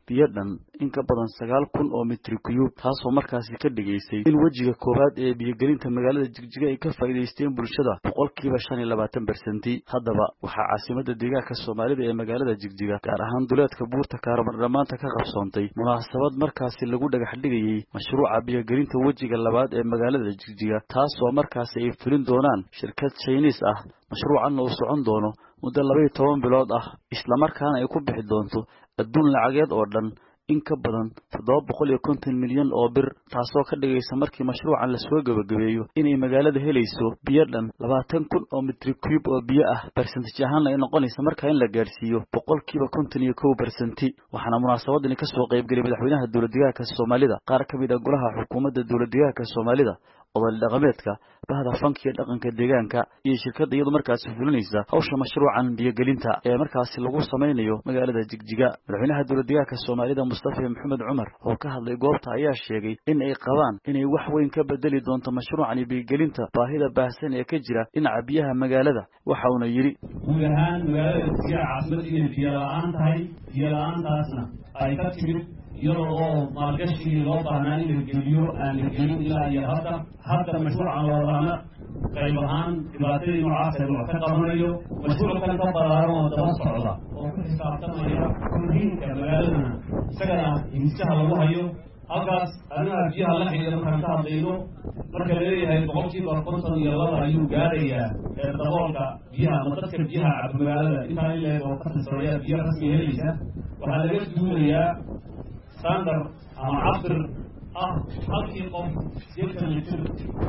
biyadan in ka badan sagaal kun oo mitri cube taasoo markaasi ka dhigaysay in wajiga koowaad ee biyagelinta magaalada Jigjiga ay ka faa'iideysteen bulshada boqolkiiba shan iyo labaatan percent. haddaba waxaa caasimadda deegaanka Soomaalida ee magaalada Jigjiga gaar ahaan duleedka buurta Kaarmardhamaanta ka qabsoontay munaasabad markaasi lagu dhagax dhigayay mashruuca biyagelinta wajiga labaad ee magaalada Jigjiga taasoo markaasi ay fulin doonaan shirkad Chinese ah. mashruucan oo socon doono muddo laba iyo toban bilood ah isla markaana ay ku bixi doonto adduun lacageed oo dhan in ka badan toddoba boqol iyo konton milyan oo bir taasoo ka dhigaysa markii mashruucan la soo gabagabeeyo inay magaalada helayso biyo dhan labaatan kun oo mitri cube oo biyo ah percentage ahaan ay noqonaysa marka in la gaarsiiyo boqolkiiba konton iyo kow percent. waxaana munaasabadani ka soo qayb galay madaxweynaha dowladdeegaanka Soomaalida qaar ka mid ah golaha xukuumadda dowladdeegaanka Soomaalida odayaal dhaqameedka bahda fanka iyo dhaqanka deegaanka iyo shirkadda iyadoo markaasi fulinaysa hawsha mashruucan biyagelinta ee markaasi lagu sameynayo magaalada Jigjiga. madaxweynaha dowladdeegaanka Soomaalida Mustafa Maxamed Cumar oo ka hadlay goobta ayaa sheegay in ay qabaan inay wax weyn ka bedeli doonto mashruucan biyagelinta baahida baahsan ee ka jira dhinaca biyaha magaalada. waxa uu yiri guud ahaan magaalada Jigjiga caasimad inay biyo la'aan tahay biyo la'aantaasna ay ka timid iyadoo oo maalgashigii loo baahnaa in la geliyo aan la gelin ilaa iyo hadda hadda mashruucan loo wadaana qayb ahaan dhibaatadii noocaas ee wax ka qabanayo mashruucan ka balaaran oo daba socda oo ku xisaabtamaya muhiimka magaaladana isagana himisaha lagu hayo halkaas aniga biyaha la xidhiidha markaan ka hadlayno marka la leeyahay boqolkiiba konton iyo laba ayuu gaarayaa ee daboolka biyaha ama dadka biyaha cab magaalada intaa in leeg oo ka tirsanaya biyo rasmi helaysa waxaa laga duulayaa standard ama cabir ah halkii qof sideetan litir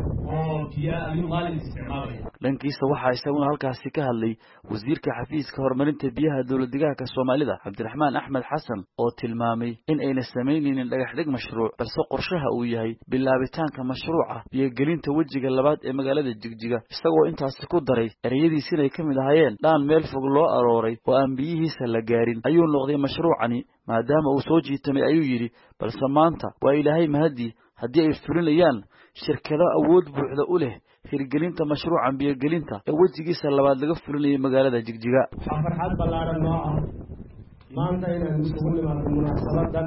oo biyo ayuu maalin isticmaalaya. dhankiisa waxaa isaguna halkaasi ka hadlay wasiirka xafiiska horumarinta biyaha dowladdeegaanka Soomaalida Cabdiraxmaan Axmed Xasan oo tilmaamay in ayna sameynaynin dhagax dhig mashruuc balse qorshaha uu yahay bilaabitaanka mashruuca biyagelinta wajiga labaad ee magaalada Jigjiga isagoo intaasi ku daray ereyadiisa inay ka mid ahaayeen dhaan meel fog loo arooray oo aan biyihiisa la gaarin ayuu noqday mashruucani maadaama uu soo jiitamay ayuu yiri balse maanta waa ilaahay mahadi haddii ay fulinayaan shirkado awood buuxda u leh hirgelinta mashruucan biyagelinta ee wajigiisa labaad laga fulinayay magaalada Jigjiga. waxaa farxad ballaaran noo ah maanta inaan isugu nimaadno munaasabadan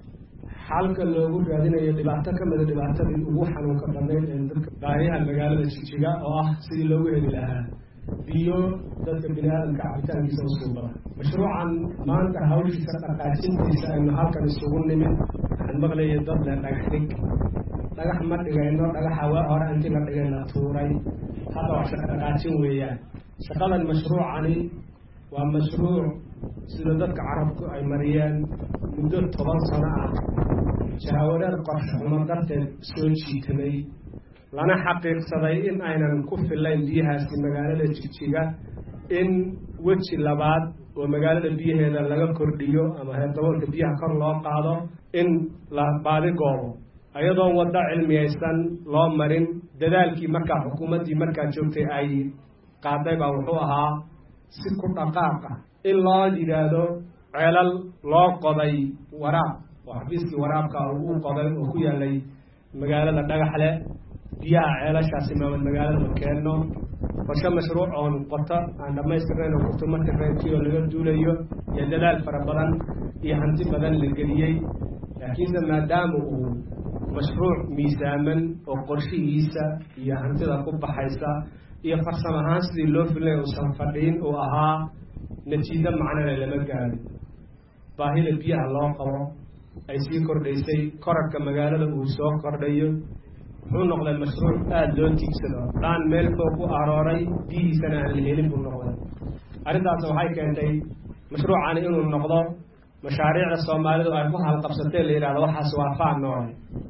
xalka loogu raadinayo dhibaato ka mida dhibaatadii ugu xanuunka badnayd ee dadka baahiyaha magaalada Jigjiga oo ah sidii loogu heli lahaa biyo dadka bini'aadamka cabitaankiisa u suubada. mashruucan maanta hawshiisa dhaqaajintiisa aynu halkan isugu nimid waxaan maqlayay dad leh dhagax dhig dhagax ma dhigayno dhagaxa waa hore intii la dhigay la tuuray hadda waa shaqo dhaqaajin weeyaan. shaqadan mashruucani waa mashruuc sida dadka carabku ay mariyeen muddo toban sano ah jahwareer qorshe xumo darteed soo jiitamay lana xaqiiqsaday in aynan ku filayn biyahaasi magaalada Jigjiga in weji labaad oo magaalada biyaheeda laga kordhiyo ama heerdaboolka biyaha kor loo qaado in la baadi goobo ayadoo waddo cilmiyaysan loo marin. dadaalkii markaa xukuumaddii markaa joogtay ay qaaday baa wuxuu ahaa si ku dhaqaaqa in loo yidhaahdo ceelal loo qoday waraab oo xafiiskii waraabka uu qoday oo ku yaalay magaalada Dhagaxle biyaha ceelashaasi maamul magaalada keeno qorshe mashruuc oon qoto aan dhamaystirnayn oo kurto marka reerkii oo laga duulayo iyo dadaal fara badan iyo hanti badan la geliyey laakiinse maadaama uu mashruuc miisaaman oo qorshihiisa iyo hantida ku baxaysa iyo farsamo ahaan sidii loo filay uusan fadhiin uu ahaa natiijo macnale lama gaarin. baahida biyaha loo qabo ay sii kordhaysay korarka magaalada uu soo kordhayo wuxuu noqday mashruuc aada loo tiigsado dhaan meel fog u arooray biyihiisana aan la helin buu noqday. arrintaas waxay keentay mashruucani inuu noqdo mashaariicda Soomaalidu ay ku halqabsatay la yidhaahdo waxaas waa faan noole.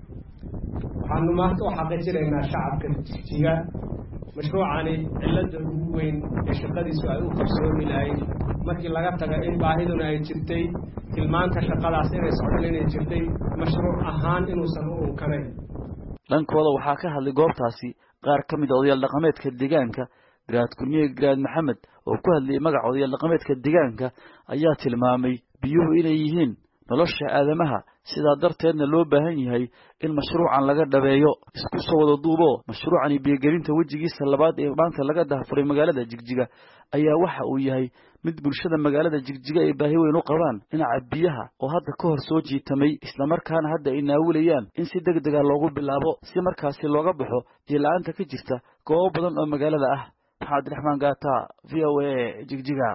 waxaanu maanta u xaqiijinaynaa shacabka Jigjiga mashruucani cilada ugu weyn ee shaqadiisu ay u qabsoomi lahayd markii laga taga in baahiduna ay jirtay tilmaanta shaqadaas inay socdaan inay jirtay mashruuc ahaan inuusan u unkanayn. dhankooda waxaa ka hadlay goobtaasi qaar ka mid ah odayaal dhaqameedka deegaanka garaad kulmiye garaad maxamed oo ku hadlayay magaca odayaal dhaqameedka deegaanka ayaa tilmaamay biyuhu inay yihiin nolosha aadamaha sidaa darteedna loo baahan yahay in mashruucan laga dhabeeyo isku soo wada duubo mashruucan biyagelinta wejigiisa labaad ee maanta laga daahfuray magaalada Jigjiga ayaa waxa uu yahay mid bulshada magaalada Jigjiga ay baahi weyn u qabaan dhinaca biyaha oo hadda ka hor soo jiitamay isla markaana hadda ay naawilayaan in si degdeg ah loogu bilaabo si markaasi looga baxo jilaanta ka jirta goobo badan oo magaalada ah Maxamed Raxmaan Gaata V O A Jigjiga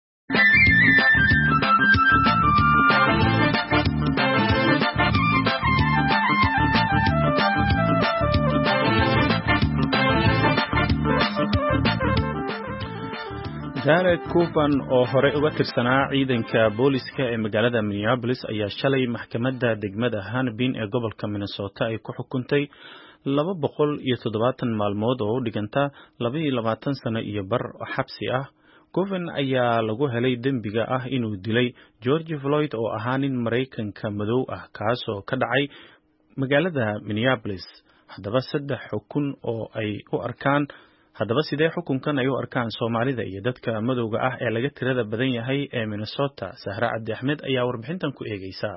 Jared Coban oo hore uga tirsanaa ciidanka booliska ee magaalada Minneapolis ayaa shalay maxkamadda degmada Hannibin ee gobolka Minnesota ay ku xukuntay laba boqol iyo toddobaatan maalmood oo u dhiganta laba iyo labaatan sano iyo bar xabsi ah. Coban ayaa lagu helay dembiga ah inuu dilay George Floyd oo ahaa nin Mareykanka madow ah kaas oo ka dhacay magaalada Minneapolis. Haddaba saddex xukun oo ay u arkaan haddaba sidee xukunkan ay u arkaan Soomaalida iyo dadka madowga ah ee laga tirada badan yahay ee Minnesota? Sahra Cabdi Axmed ayaa warbixintan ku eegaysa.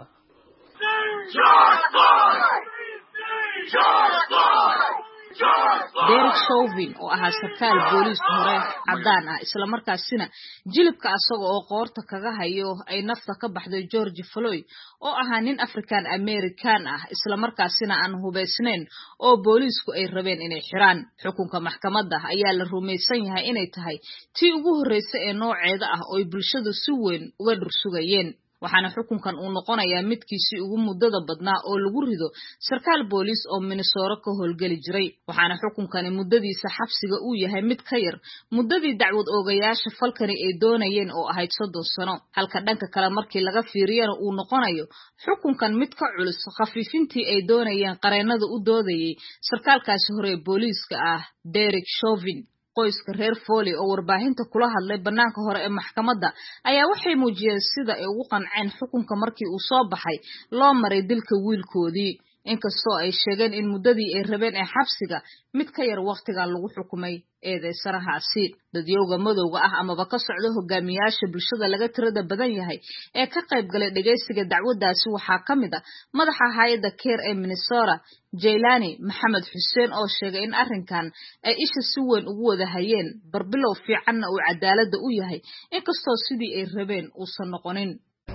Derek Chauvin oo ahaa sarkaal booliis hore cadaan ah isla markaasina jilibka asaga oo qoorta kaga hayo ay nafta ka baxday George Floyd oo ahaa nin African American ah isla markaasina aan hubeysnayn oo booliisku ay rabeen inay xiraan. Xukunka maxkamadda ayaa la rumaysan yahay inay tahay tii ugu horeysay ee nooceeda ah oo ay bulshadu si weyn uga dhursugayeen. waxaana xukunkan uu noqonayaa midkiisii ugu muddada badnaa oo lagu rido sarkaal booliis oo Minnesota ka howlgali jiray. waxaana xukunkani muddadiisa xabsiga uu yahay mid ka yar muddadii dacwad oogayaasha falkani ay doonayeen oo ahayd soddon sano, halka dhanka kale markii laga fiiriyana uu noqonayo xukunkan mid ka culus khafiifintii ay doonayeen qareennada u doodayay sarkaalkaasi hore ee booliiska ah Derek Chauvin. qoyska reer Foley oo warbaahinta kula hadlay banaanka hore ee maxkamadda ayaa waxay muujiyeen sida ay ugu qanceen xukunka markii uu soo baxay loo maray dilka wiilkoodii, inkastoo ay sheegeen in muddadii ay rabeen ee xabsiga mid ka yar waqtigan lagu xukumay eedeysanahaasi. dadyowga madowga ah amaba ka socda hogaamiyaasha bulshada laga tirada badan yahay ee ka qayb galay dhageysiga dacwadaasi waxaa ka mid ah madaxa hay'adda Care ee Minnesota Jaylani Maxamed Xuseen oo sheegay in arrinkan ay isha si weyn ugu wada hayeen barbilow fiicanna uu cadaaladda u yahay inkastoo sidii ay rabeen uusan noqonin.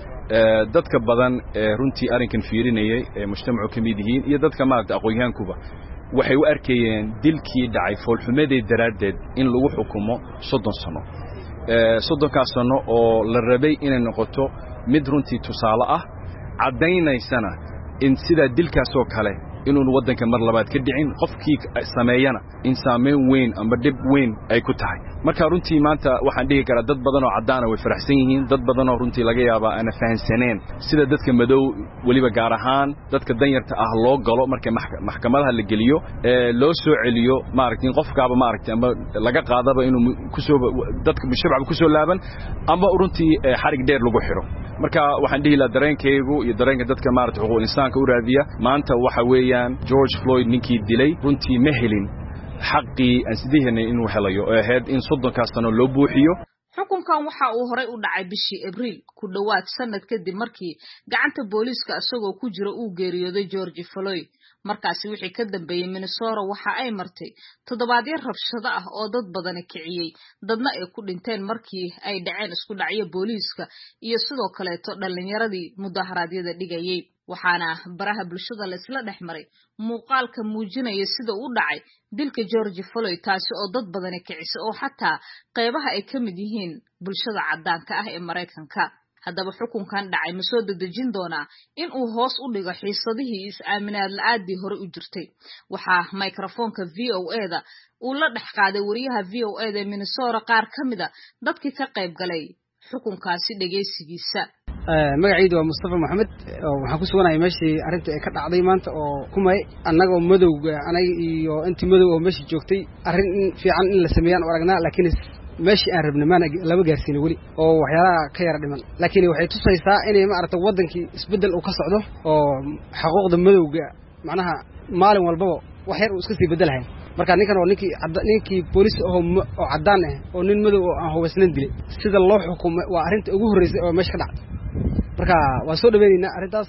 dadka badan ee runtii arrinkan fiirinayay ee mujtamacu ka mid yihiin iyo dadka maaragtay aqoonyahankuba waxay u arkayeen dilkii dhacay foolxumadii daraaddeed in lagu xukumo soddon sano soddonkaas sano oo la rabay inay noqoto mid runtii tusaale ah caddaynaysana in sidaa dilkaasoo kale inuun waddanka mar labaad ka dhicin qofkii sameeyana in saameyn weyn ama dhib weyn ay ku tahay. marka runtii maanta waxaan dhihi karaa dad badan oo cadaan ah way faraxsan yihiin, dad badan oo runtii laga yaabaa aan fahansaneen sida dadka madow waliba gaar ahaan dadka danyarta ah loo galo marka maxkamadaha la geliyo ee loo soo celiyo maaragtay qofkaaba maaragtay ama laga qaadaba inuu ku soo dadka shacabka ku soo laaban ama runtii xarig dheer lagu xiro. marka waxaan dhihi lahaa dareenkaygu iyo dareenka dadka maaragtay xuquuq insaanka u raadiya maanta waxa weeyaan George Floyd ninkii dilay runtii ma helin xaqii aan sideeynay inuu helayo oo ahayd in soddonkaas sano loo buuxiyo. xukunkan waxa uu horey u dhacay bishii Abriil ku dhawaad sanad kadib markii gacanta booliiska asagoo ku jira uu geeriyooday George Floyd. markaasi wixii ka dambeeyay Minnesota waxa ay martay toddobaadyo rabshado ah oo dad badan kiciyay, dadna ay ku dhinteen markii ay dhaceen isku dhacyo booliiska iyo sidoo kale to dhalinyaradii mudaharaadyada dhigayay. waxaana baraha bulshada la isla dhexmaray muuqaalka muujinaya sida uu dhacay dilka George Floyd, taasi oo dad badan kicisay oo xataa qaybaha ay ka mid yihiin bulshada cadaanka ah ee Mareykanka. haddaba xukunkan dhacay ma soo dadejin doonaa in uu hoos u dhigo xiisadihii is-aaminaad la'aadii hore u jirtay? waxaa microfonka V O A-da uu la dhex qaaday wariyaha V O A-da ee Minnesota qaar ka mid a dadkii ka qayb galay xukunkaasi dhageysigiisa. magacaydu waa Mustafa Maxamed waxaan ku suganahay meeshii arrinta ay ka dhacday maanta oo kumay annagoo madowga anaga iyo intii madow oo meeshii joogtay arrin fiican in la sameeyaan aragnaa, laakiin meeshii aan rabnay maana laba gaarsiin wali oo waxyaalaha ka yara dhiman. laakiin waxay tusaysaa inay ma aragtay wadankii isbedel uu ka socdo oo xuquuqda madowga macnaha maalin walbaba wax yar uu iska sii bedelahay. marka ninkan oo ninkii ninkii booliis oo oo cadaan ah oo nin madow oo aan hubaysnayn dilay sida loo xukumay waa arrinta ugu horeysay oo meesha ka dhacday. marka waa soo dhaweynayna arrintaas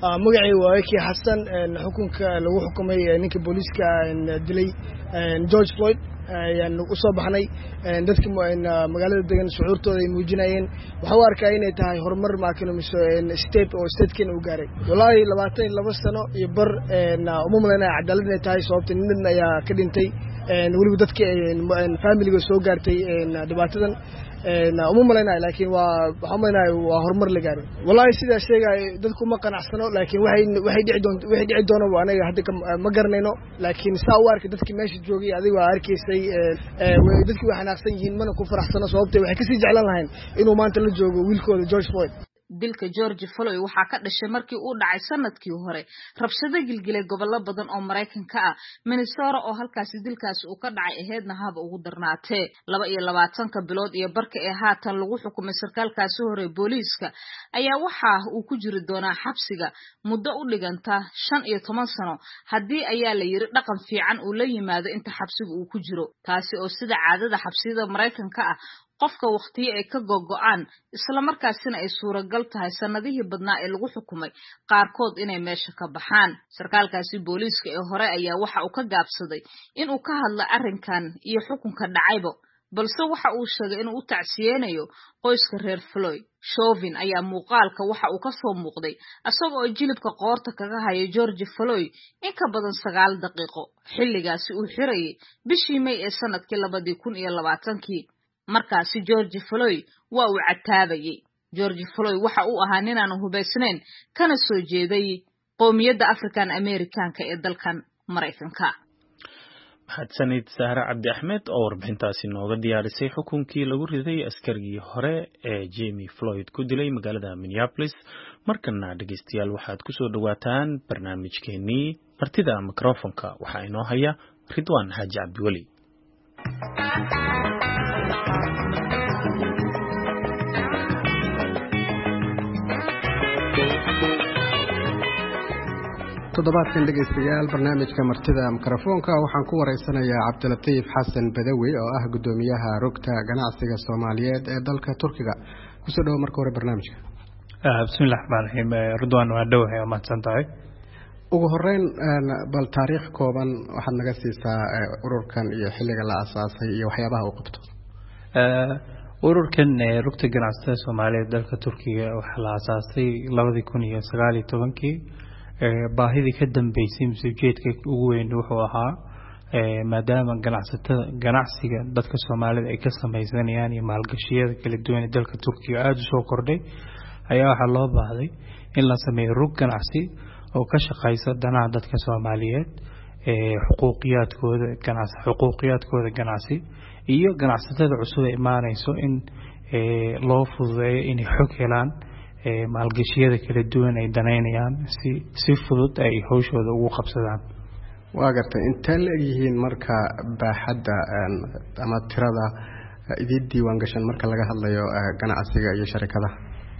magacii waa Eki Xasan xukunka lagu xukumay ninka booliska dilay George Floyd ayaan u soo baxnay dadka magaalada degan shucuurtooda ay muujinayeen waxa uu arkay inay tahay horumar maakinomiso step oo statekan uu gaaray wallahi labaatan iyo laba sano iyo bar uma maleynaa cadaalad inay tahay sababta nin ayaa ka dhintay waliba dadka familiga soo gaartay dhibaatadan uma maleynaa laakiin waa waxa maleynaa waa horumar la gaaray wallahi sida sheegay dadku ma qanacsano laakiin waxay waxay dhici doonto waxay dhici doono waa anaga hadda ma garanayno laakiin saa u arkay dadkii meesha joogay adiga waa arkaysay dadkii waxay xanaaqsan yihiin mana ku faraxsano sababtay waxay ka sii jeclan lahayn inuu maanta la joogo wiilkooda George Floyd dilka George Floyd waxaa ka dhashay markii uu dhacay sanadkii hore rabshado gilgilay gobollo badan oo Mareykanka ah Minnesota oo halkaasi dilkaasi uu ka dhacay aheedna haba ugu darnaatee laba iyo labaatanka bilood iyo barka ee haatan lagu xukumay sarkaalkaasi hore booliiska ayaa waxa uu ku jiri doonaa xabsiga muddo u dhiganta shan iyo toban sano haddii ayaa la yiri dhaqan fiican uu la yimaado inta xabsiga uu ku jiro taasi oo sida caadada xabsiyada Mareykanka ah qofka waqtiga ay ka go'go'aan isla markaasina ay suuragal tahay sanadihii badnaa ee lagu xukumay qaarkood inay meesha ka baxaan sarkaalkaasi booliiska ee hore ayaa waxa uu ka gaabsaday in uu ka hadlo arrinkan iyo xukunka dhacayba balse waxa uu sheegay inuu u tacsiyeenayo qoyska reer Floyd Chauvin ayaa muuqaalka waxa uu ka soo muuqday asagoo jilibka qoorta kaga haya George Floyd in ka badan sagaal daqiiqo xilligaasi uu xirayay bishii May ee sanadkii labada kun iyo labaatankii markaasi George Floyd waa uu cataabayay George Floyd waxa uu ahaa nin aan hubaysnayn kana soo jeeday qoomiyadda African Americanka ee dalkan Mareykanka mahadsanid Sahra Cabdi Axmed oo warbixintaasi nooga diyaarisay xukunkii lagu riday askarigii hore ee Jamie Floyd ku dilay magaalada Minneapolis markana dhageystayaal waxaad ku soo dhawaataan barnaamijkeenii martida mikrofonka waxa inoo haya Ridwan Haji Abdiwali toddobaadkan dhegeystayaal barnaamijka martida mikrofoonka waxaan ku wareysanayaa Cabdilatiif Xasan Badawi oo ah gudoomiyaha rugta ganacsiga Soomaaliyeed ee dalka Turkiga kusoo dhaw marka hore barnaamijka bismillaah rahmaanir rahiim Ridwan waa dhawahay ma santahay ugu horeyn bal taariikh kooban waxaad naga siisaa ururkan iyo xilliga la aasaasay iyo waxyaabaha uu qabto ururkan rugta ganacsiga Soomaaliyeed dalka Turkiga waxa la aasaasay labada kun iyo sagaal iyo tobankii baahidii ka dambeysay masuuliyaadka ugu weyn wuxuu ahaa maadaama ganacsatada ganacsiga dadka Soomaalida ay ka sameeysanayaan iyo maalgashiyada kala duwan ee dalka Turkiga aad u soo kordhay ayaa waxa loo baahday in la sameeyo rug ganacsi oo ka shaqeysa danaha dadka Soomaaliyeed ee xuquuqiyaadkooda ganacsi xuquuqiyaadkooda ganacsi iyo ganacsatada cusub ee imaanayso in loo fududeeyo inay xog helaan maalgashiyada kala duwan ay daneynayaan si si fudud ay hawshooda ugu qabsadaan waa gartay inta la yihiin marka baaxadda ama tirada idin diiwaan gashan marka laga hadlayo ganacsiga iyo sharikadaha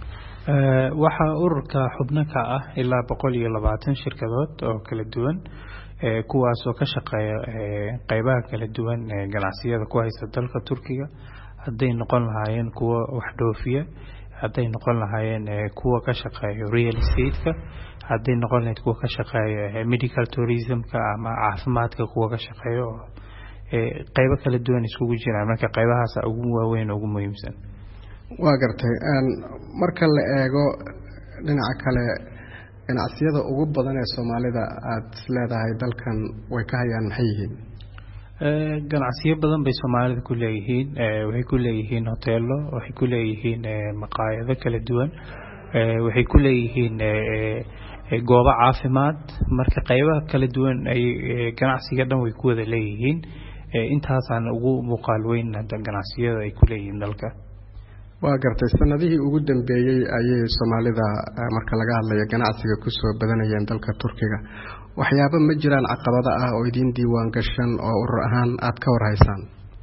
waxa ururka xubno ka ah ilaa boqol iyo labaatan shirkadood oo kala duwan kuwaas oo ka shaqeeya qaybaha kala duwan ee ganacsiyada ku haysta dalka Turkiga haday noqon lahaayeen kuwa wax dhoofiya haday noqon lahaayeen kuwa ka shaqeeya real estate-ka haday noqon lahayd kuwa ka shaqeeya medical tourism-ka ama caafimaadka kuwa ka shaqeeya ee qaybo kala duwan isugu jiraan marka qaybahaas ugu waaweyn ugu muhiimsan waa gartay marka la eego dhinaca kale ganacsiyada ugu badan ee Soomaalida aad leedahay dalkan way ka hayaan maxay yihiin ganacsiyo badan bay Soomaalida ku leeyihiin waxay ku leeyihiin hoteelo waxay ku leeyihiin maqaayado kala duwan waxay ku leeyihiin goobo caafimaad marka qaybaha kala duwan ay ganacsiga dhan way ku wada leeyihiin intaasaan ugu muuqaal weyn ganacsiyada ay ku leeyihiin dalka waa gartay sanadihii ugu dambeeyay ayay Soomaalida marka laga hadlayo ganacsiga ku soo badanayeen dalka Turkiga waxyaabo ma jiraan caqabado ah oo idin diiwaan gashan oo urur ahaan aad ka war haysaan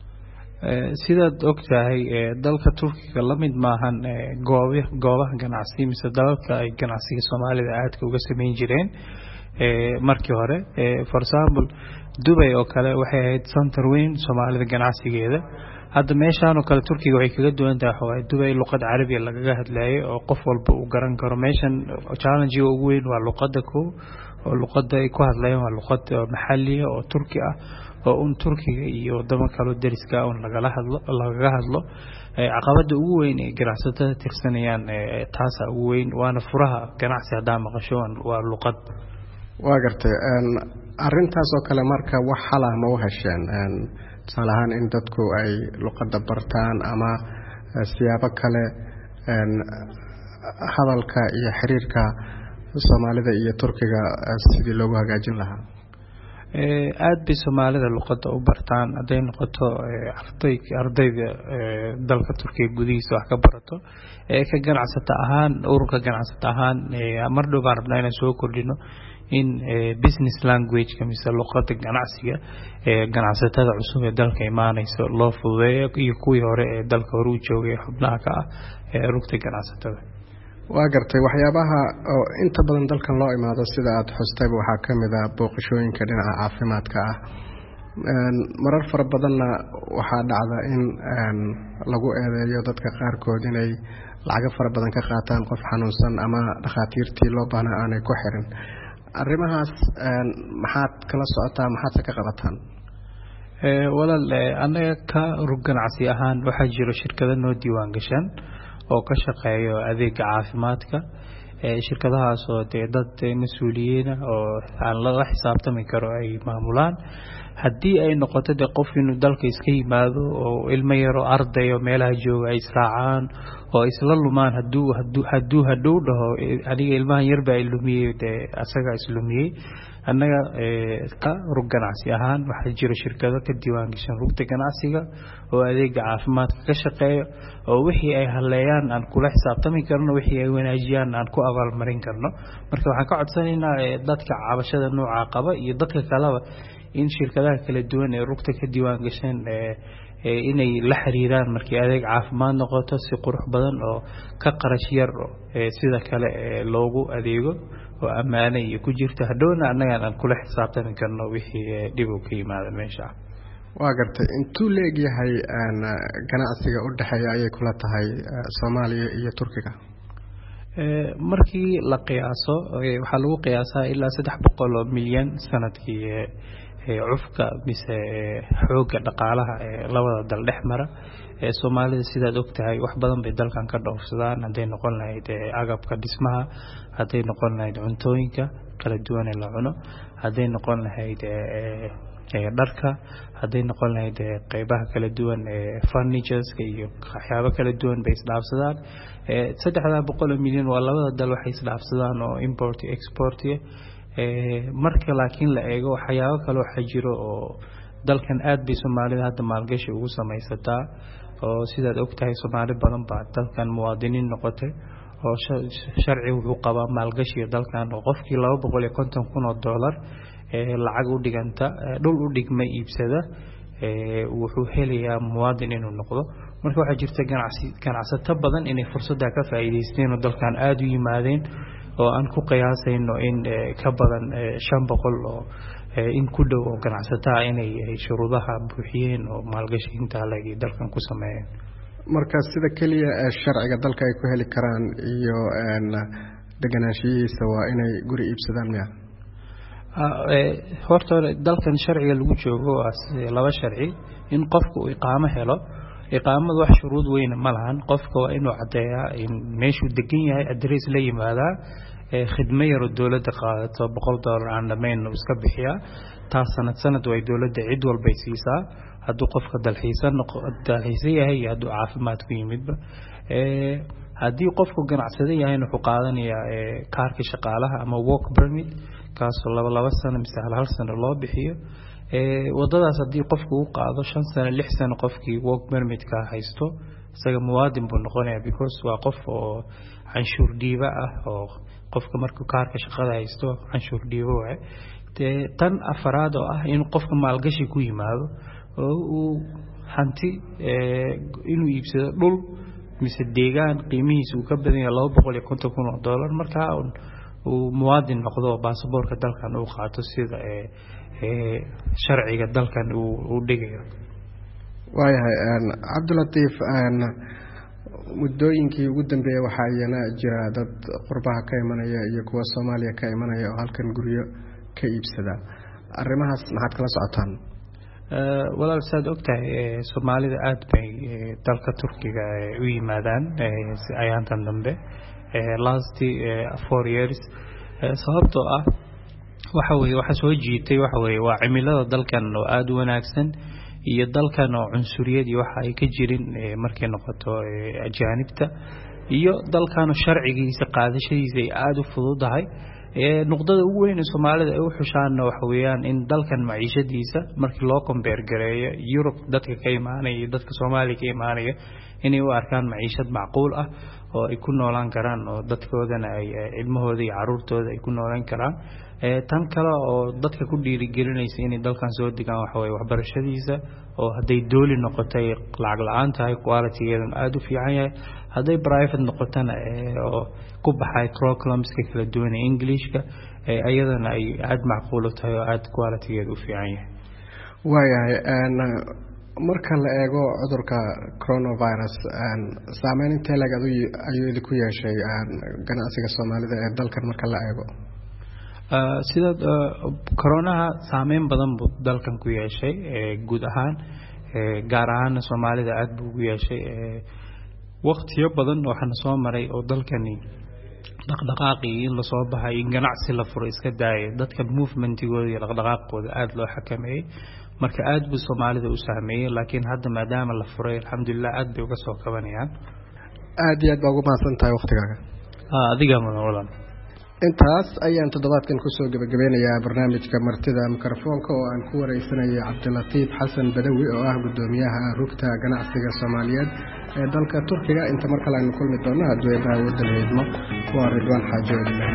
sidaad ogtahay dalka Turkiga la mid maahan goobaha goobaha ganacsi mise dalalka ay ganacsiga Soomaalida aad uga sameyn jireen markii hore for example Dubai oo kale waxay ahayd center weyn Soomaalida ganacsigeeda hadda meeshaan oo kale Turkiga waxay kaga duwan tahay Dubai luqad Carabi lagaga hadlayo oo qof walba uu garan karo meeshan challenge ugu weyn waa luqadda ko oo luqadda ay ku hadlayaan waa luqad maxalli oo Turki ah oo un Turkiga iyo wadamo kale dariska oo lagala hadlo lagaga hadlo caqabada ugu weyn ee ganacsatada tirsanayaan taas ugu weyn waana furaha ganacsi hadaa maqasho waa luqad waa gartay arintaas oo kale marka wax xal ah ma u hesheen salahan in dadku ay luqadda bartaan ama siyaabo kale hadalka iyo xiriirka Soomaalida iyo Turkiga sidii loogu hagaajin lahaa ee aad bay Soomaalida luqadda u bartaan haday noqoto arday ardayda dalka Turkiga gudihiisa wax ka barato ee ka ganacsata ahaan ururka ganacsata ahaan mar dhow baan rabnaa inaan soo kordhino in business language kamisa luqadda ganacsiga ee ganacsatada cusub ee dalka imaanayso loo fududeeyo iyo kuwii hore ee dalka hore u joogay xubnaha ka ah ee ururka ganacsatada waa gartay waxyaabaha oo inta badan dalkan loo imaado sida aad xustay waxa kamid ah booqashooyinka dhinaca caafimaadka ah marar fara badanna waxa dhacda in lagu eedeeyo dadka qaar kood inay lacag fara badan ka qaataan qof xanuunsan ama dhaqaatiirtii loo baahnaa aanay ku xirin arrimahaas maxaad kala socotaa maxaad ka qabataan ee walaal anaga ka rug ganacsi ahaan waxa jiro shirkado noo diiwaan gashan oo ka shaqeeyo adeega caafimaadka ee shirkadahaas oo dad mas'uuliyiin oo aan la xisaabtami karo ay maamulaan haddii ay noqoto de qof inuu dalka iska yimaado oo ilmo yaro arday oo meelaha jooga ay israacaan oo isla lumaan haduu haduu haduu haduu dhaho aniga ilmahan yar baa ilumiyay de asaga islumiyay annaga ka rug ganacsi ahaan waxa jira shirkado ka diiwaan gashan rugta ganacsiga oo adeega caafimaadka ka shaqeeyo oo wixii ay haleeyaan aan kula xisaabtami karno wixii ay wanaajiyaan aan ku abaal marin karno marka waxaan ka codsanaynaa dadka cabashada nooca qaba iyo dadka kaleba in shirkadaha kala duwan ee rugta ka diiwaan gashan ee inay la xiriiraan markii adeeg caafimaad noqoto si qurux badan oo ka qarash yar ee sida kale loogu adeego oo amaana iyo ku jirta hadhoona anaga aan kula xisaabtami karno wixii dib u ka yimaado meesha waa gartay intuu leeyahay aan ganacsiga u dhaxeeya ay kula tahay Soomaaliya iyo Turkiga ee markii la qiyaaso waxa lagu qiyaasaa ilaa saddex boqol oo milyan sanadkii ee cufka mise xooga dhaqaalaha ee labada dal dhexmara ee Soomaalida sidaad ogtahay wax badan bay dalkan ka dhoofsadaan haday noqon lahayd agabka dhismaha haday noqon lahayd cuntooyinka kala duwan ee la cuno haday noqon lahayd ee dharka haday noqon lahayd qaybaha kala duwan ee furnitures iyo waxyaabo kala duwan bay isdhaafsadaan ee saddex boqol milyan waa labada dal waxay isdhaafsadaan oo import export ee marka laakiin la eego waxyaabo kale waxa jiro oo dalkan aad bay Soomaalida hadda maalgashi ugu samaysataa oo sidaad ogtahay Soomaali badan baa dalkan muwaadiniin noqotay oo sharci wuxuu qabaa maalgashiga dalkan oo qofkii laba boqol iyo konton kun oo dollar ee lacag u dhiganta dhul u dhigma iibsada ee wuxuu helayaa muwaadin inuu noqdo marka waxa jirta ganacsi ganacsato badan inay fursada ka faa'iideysteen oo dalkan aad u yimaadeen oo aan ku qiyaasayno in ka badan shan boqol oo in ku dhow oo ganacsataa inay shuruudaha buuxiyeen oo maalgashiinta laga dalkan ku sameeyeen marka sida kaliya ee sharciga dalka ay ku heli karaan iyo een deganaanshihiisa waa inay guri iibsadaan miya ee horta dalkan sharciga lagu joogo waa laba sharci in qofku uu iqaamo helo iqaamadu wax shuruud weyn ma lahan qofka waa inuu cadeeyaa in meeshuu degan yahay address la yimaada ee khidmad yar oo dawladda qaadato boqol dollar aan dhameyn iska bixiya taas sanad sanad way dawladda cid walba siisaa hadduu qofka dalxiisan dalxiisan yahay iyo hadduu caafimaad ku yimidba ee haddii qofku ganacsade yahay wuxuu qaadanayaa ee kaarka shaqaalaha ama work permit kaas laba laba sano mise hal hal sano loo bixiyo ee wadadaas haddii qofku uu qaado shan sano lix sano qofkii work permit ka haysto isaga muwaadin buu noqonayaa because waa qof oo canshuur dhiiba ah oo qofka markuu kaarka shaqada haysto canshuur dhiibo waa tan afraad oo ah in qofka maalgashi ku yimaado oo uu hanti ee inuu iibsado dhul mise deegaan qiimihiisu uu ka badan yahay laba boqol iyo konton kun oo dollar marka uu muwaadin noqdo baasaboorka dalkan uu qaato sida sharciga dalkan uu dhigayo. waayahay cabdilatiif muddooyinkii ugu dambeeyay waxaa iyana jira dad qurbaha ka imanaya iyo kuwa soomaaliya ka imanaya oo halkan guryo ka iibsada arrimahaas maxaad kala socotaan? walaal saad ogtahay soomaalida aad bay dalka turkiga u yimaadaan ayaantan dambe last four years sababtoo ah waxa weeye waxa soo jiitay waxa weeye waa cimilada dalkan oo aad u wanaagsan iyo dalkan oo cunsuriyad iyo waxa ay ka jirin markay noqoto ajaanibta iyo dalkan sharcigiisa qaadashadiisa ay aad u fududahay ee nuqdada ugu weyn ee Soomaalida ay u xushaan waxa weeyaan in dalkan maciishadiisa markii loo compare gareeyo Europe dadka ka imaanaya iyo dadka Soomaaliga ka imaanaya inay u arkaan maciishad macquul ah oo ay ku noolaan karaan oo dadkoodana ay ilmahooda iyo caruurtooda ay ku noolaan karaan ee tan kale oo dadka ku dhiirigelinaysa inay dalkan soo degaan waxa weeye waxbarashadiisa oo haday dooli noqotay lacag la'aan tahay quality-geedu aad u fiican yahay haday private noqotana oo ku baxay curriculums ka kala duwan ee Englishka ee ayadana ay aad macquul u tahay oo aad quality-geedu u fiican yahay. waayahay marka la eego cudurka coronavirus saameyn intee lag ayuu idinku yeeshay ganacsiga Soomaalida ee dalkan marka la eego? sida coronaha saameyn badan buu dalkan ku yeeshay guud ahaan gaar ahaan Soomaalida aad buu u yeeshay waqtiyo badan waxaan soo maray oo dalkani dhaqdhaqaaqi in la soo baxay in ganacsi la furo iska daayay dadka movementigooda iyo dhaqdhaqaaqooda aad loo xakameeyay marka aad buu Soomaalida u saameeyay laakiin hadda maadaama la furay alxamdulillah aad bay uga soo kabanayaan. aad iyo aad baa ugu mahadsan tahay waqtigaaga. ah adiga ma intaas ayaan toddobaadkan ku soo gabagabeynayaa barnaamijka martida mikrofoonka oo aan ku wareysanayay Cabdilatiif Xasan Badawi oo ah gudoomiyaha rugta ganacsiga Soomaaliyeed ee dalka Turkiga. inta mar kale aynu kulmi doonno haddii ay waddan heedmo waa Ridwaan Xaaji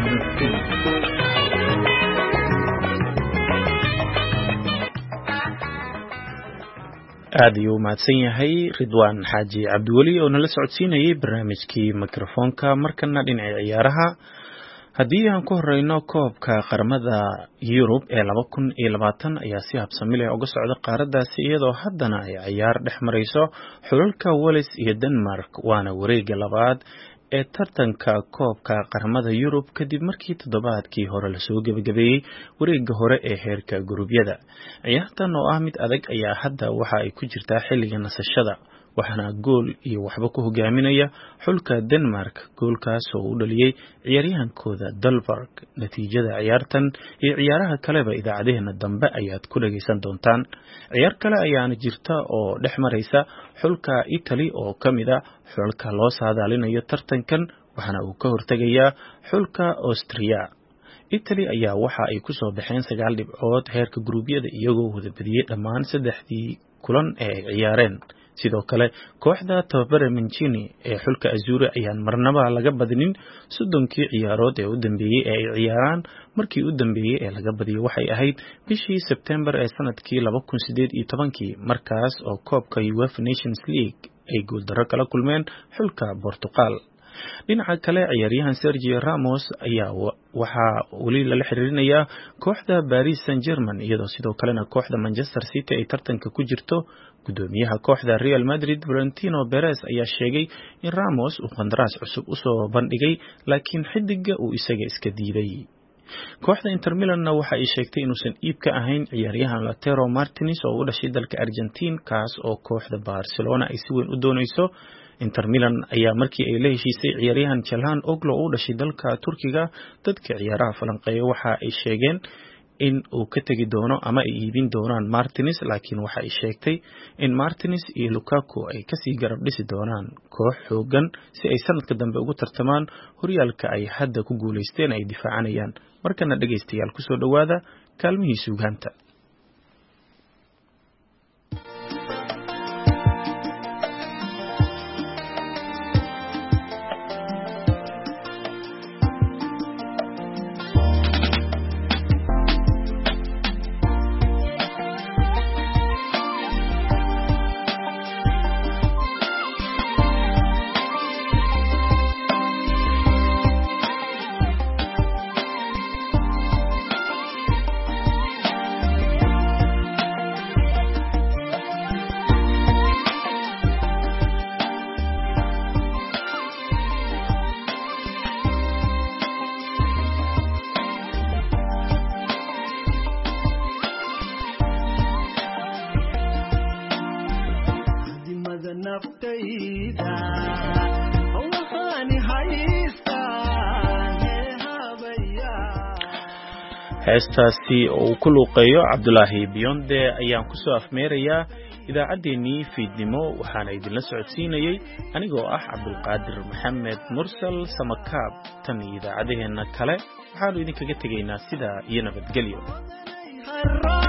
aad ayuu mahadsan yahay Ridwaan Xaaji Cabdiweli oo nala socodsiinayay barnaamijkii mikrofoonka. markana dhinaca ciyaaraha haddii aan ku horeyno koobka qaramada Yurub ee laba kun iyo labaatan ayaa si habsami leh uga socda qaaradaasi iyadoo haddana ay ciyaar dhex marayso xulalka Wales iyo Denmark waana wareegga labaad ee tartanka koobka qaramada Yurub kadib markii toddobaadkii hore la soo gabagabeeyay wareegga hore ee heerka gurubyada. ciyaartan oo ah mid adag ayaa hadda waxa ay ku jirtaa xilliga nasashada waxaana gool iyo waxba ku hogaaminaya xulka Denmark goolkaas oo u dhaliyay ciyaaryahankooda Dalberg. natiijada ciyaartan iyo ciyaaraha kaleba idaacadeena dambe ayaad ku dhageysan doontaan. ciyaar kale ayaana jirta oo dhex maraysa xulka Italy oo kamida xulka loo saadaalinayo tartankan waxaana uu ka hortagayaa xulka Austria. Italy ayaa waxa ay ku soo baxeen sagaal dhibcood heerka gurubyada iyagoo wada badiyay dhammaan saddexdii kulan ee ay ciyaareen. sidoo kale kooxda tababare Mancini ee xulka Azzurri ayaan marnaba laga badinin soddonkii ciyaarood ee u dambeeyay ee ay ciyaaraan. markii u dambeeyay ee laga badiyay waxay ahayd bishii September ee sanadkii laba kun siddeed iyo toban markaas oo koobka UEFA Nations League ay guuldarro kala kulmeen xulka Portugal. dhinaca kale ciyaaryahan Sergio Ramos ayaa waxaa wali la xiriirinayaa kooxda Paris Saint-Germain iyadoo sidoo kalena kooxda Manchester City ay tartanka ku jirto. gudoomiyaha kooxda Real Madrid Florentino Perez ayaa sheegay in Ramos uu qandaraas cusub u soo bandhigay laakiin xidiga uu isaga iska diiday. kooxda Inter Milan waxa ay sheegtay inuusan iib ka ahayn ciyaaryahan Lautaro Martinez oo u dhashay dalka Argentina kaas oo kooxda Barcelona ay si weyn u doonayso. Inter Milan ayaa markii ay la heshiisay ciyaaryahan Çalhan Oglo oo u dhashay dalka Turkiga dadka ciyaaraha falanqeeya waxa ay sheegeen in uu ka tagi doono ama ay iibin doonaan Martinez laakiin waxa ay sheegtay in Martinez iyo Lukaku ay ka sii garab dhisi doonaan koox xoogan si ay sanadka dambe ugu tartamaan horyaalka ay hadda ku guuleysteen ay difaacanayaan. markana dhageystayaal ku soo dhawaada kaalmihii suugaanta. heestaasi oo uu ku luuqeeyo cabdulaahi biyonde ayaan ku soo afmeerayaa idaacaddeenii fiidnimo waxaana idinla socodsiinayey anigoo ah cabdulqaadir maxamed mursal samakaab tan iyo idaacadaheenna kale waxaanu idinkaga tegaynaa sidaa iyo nabadgelyo.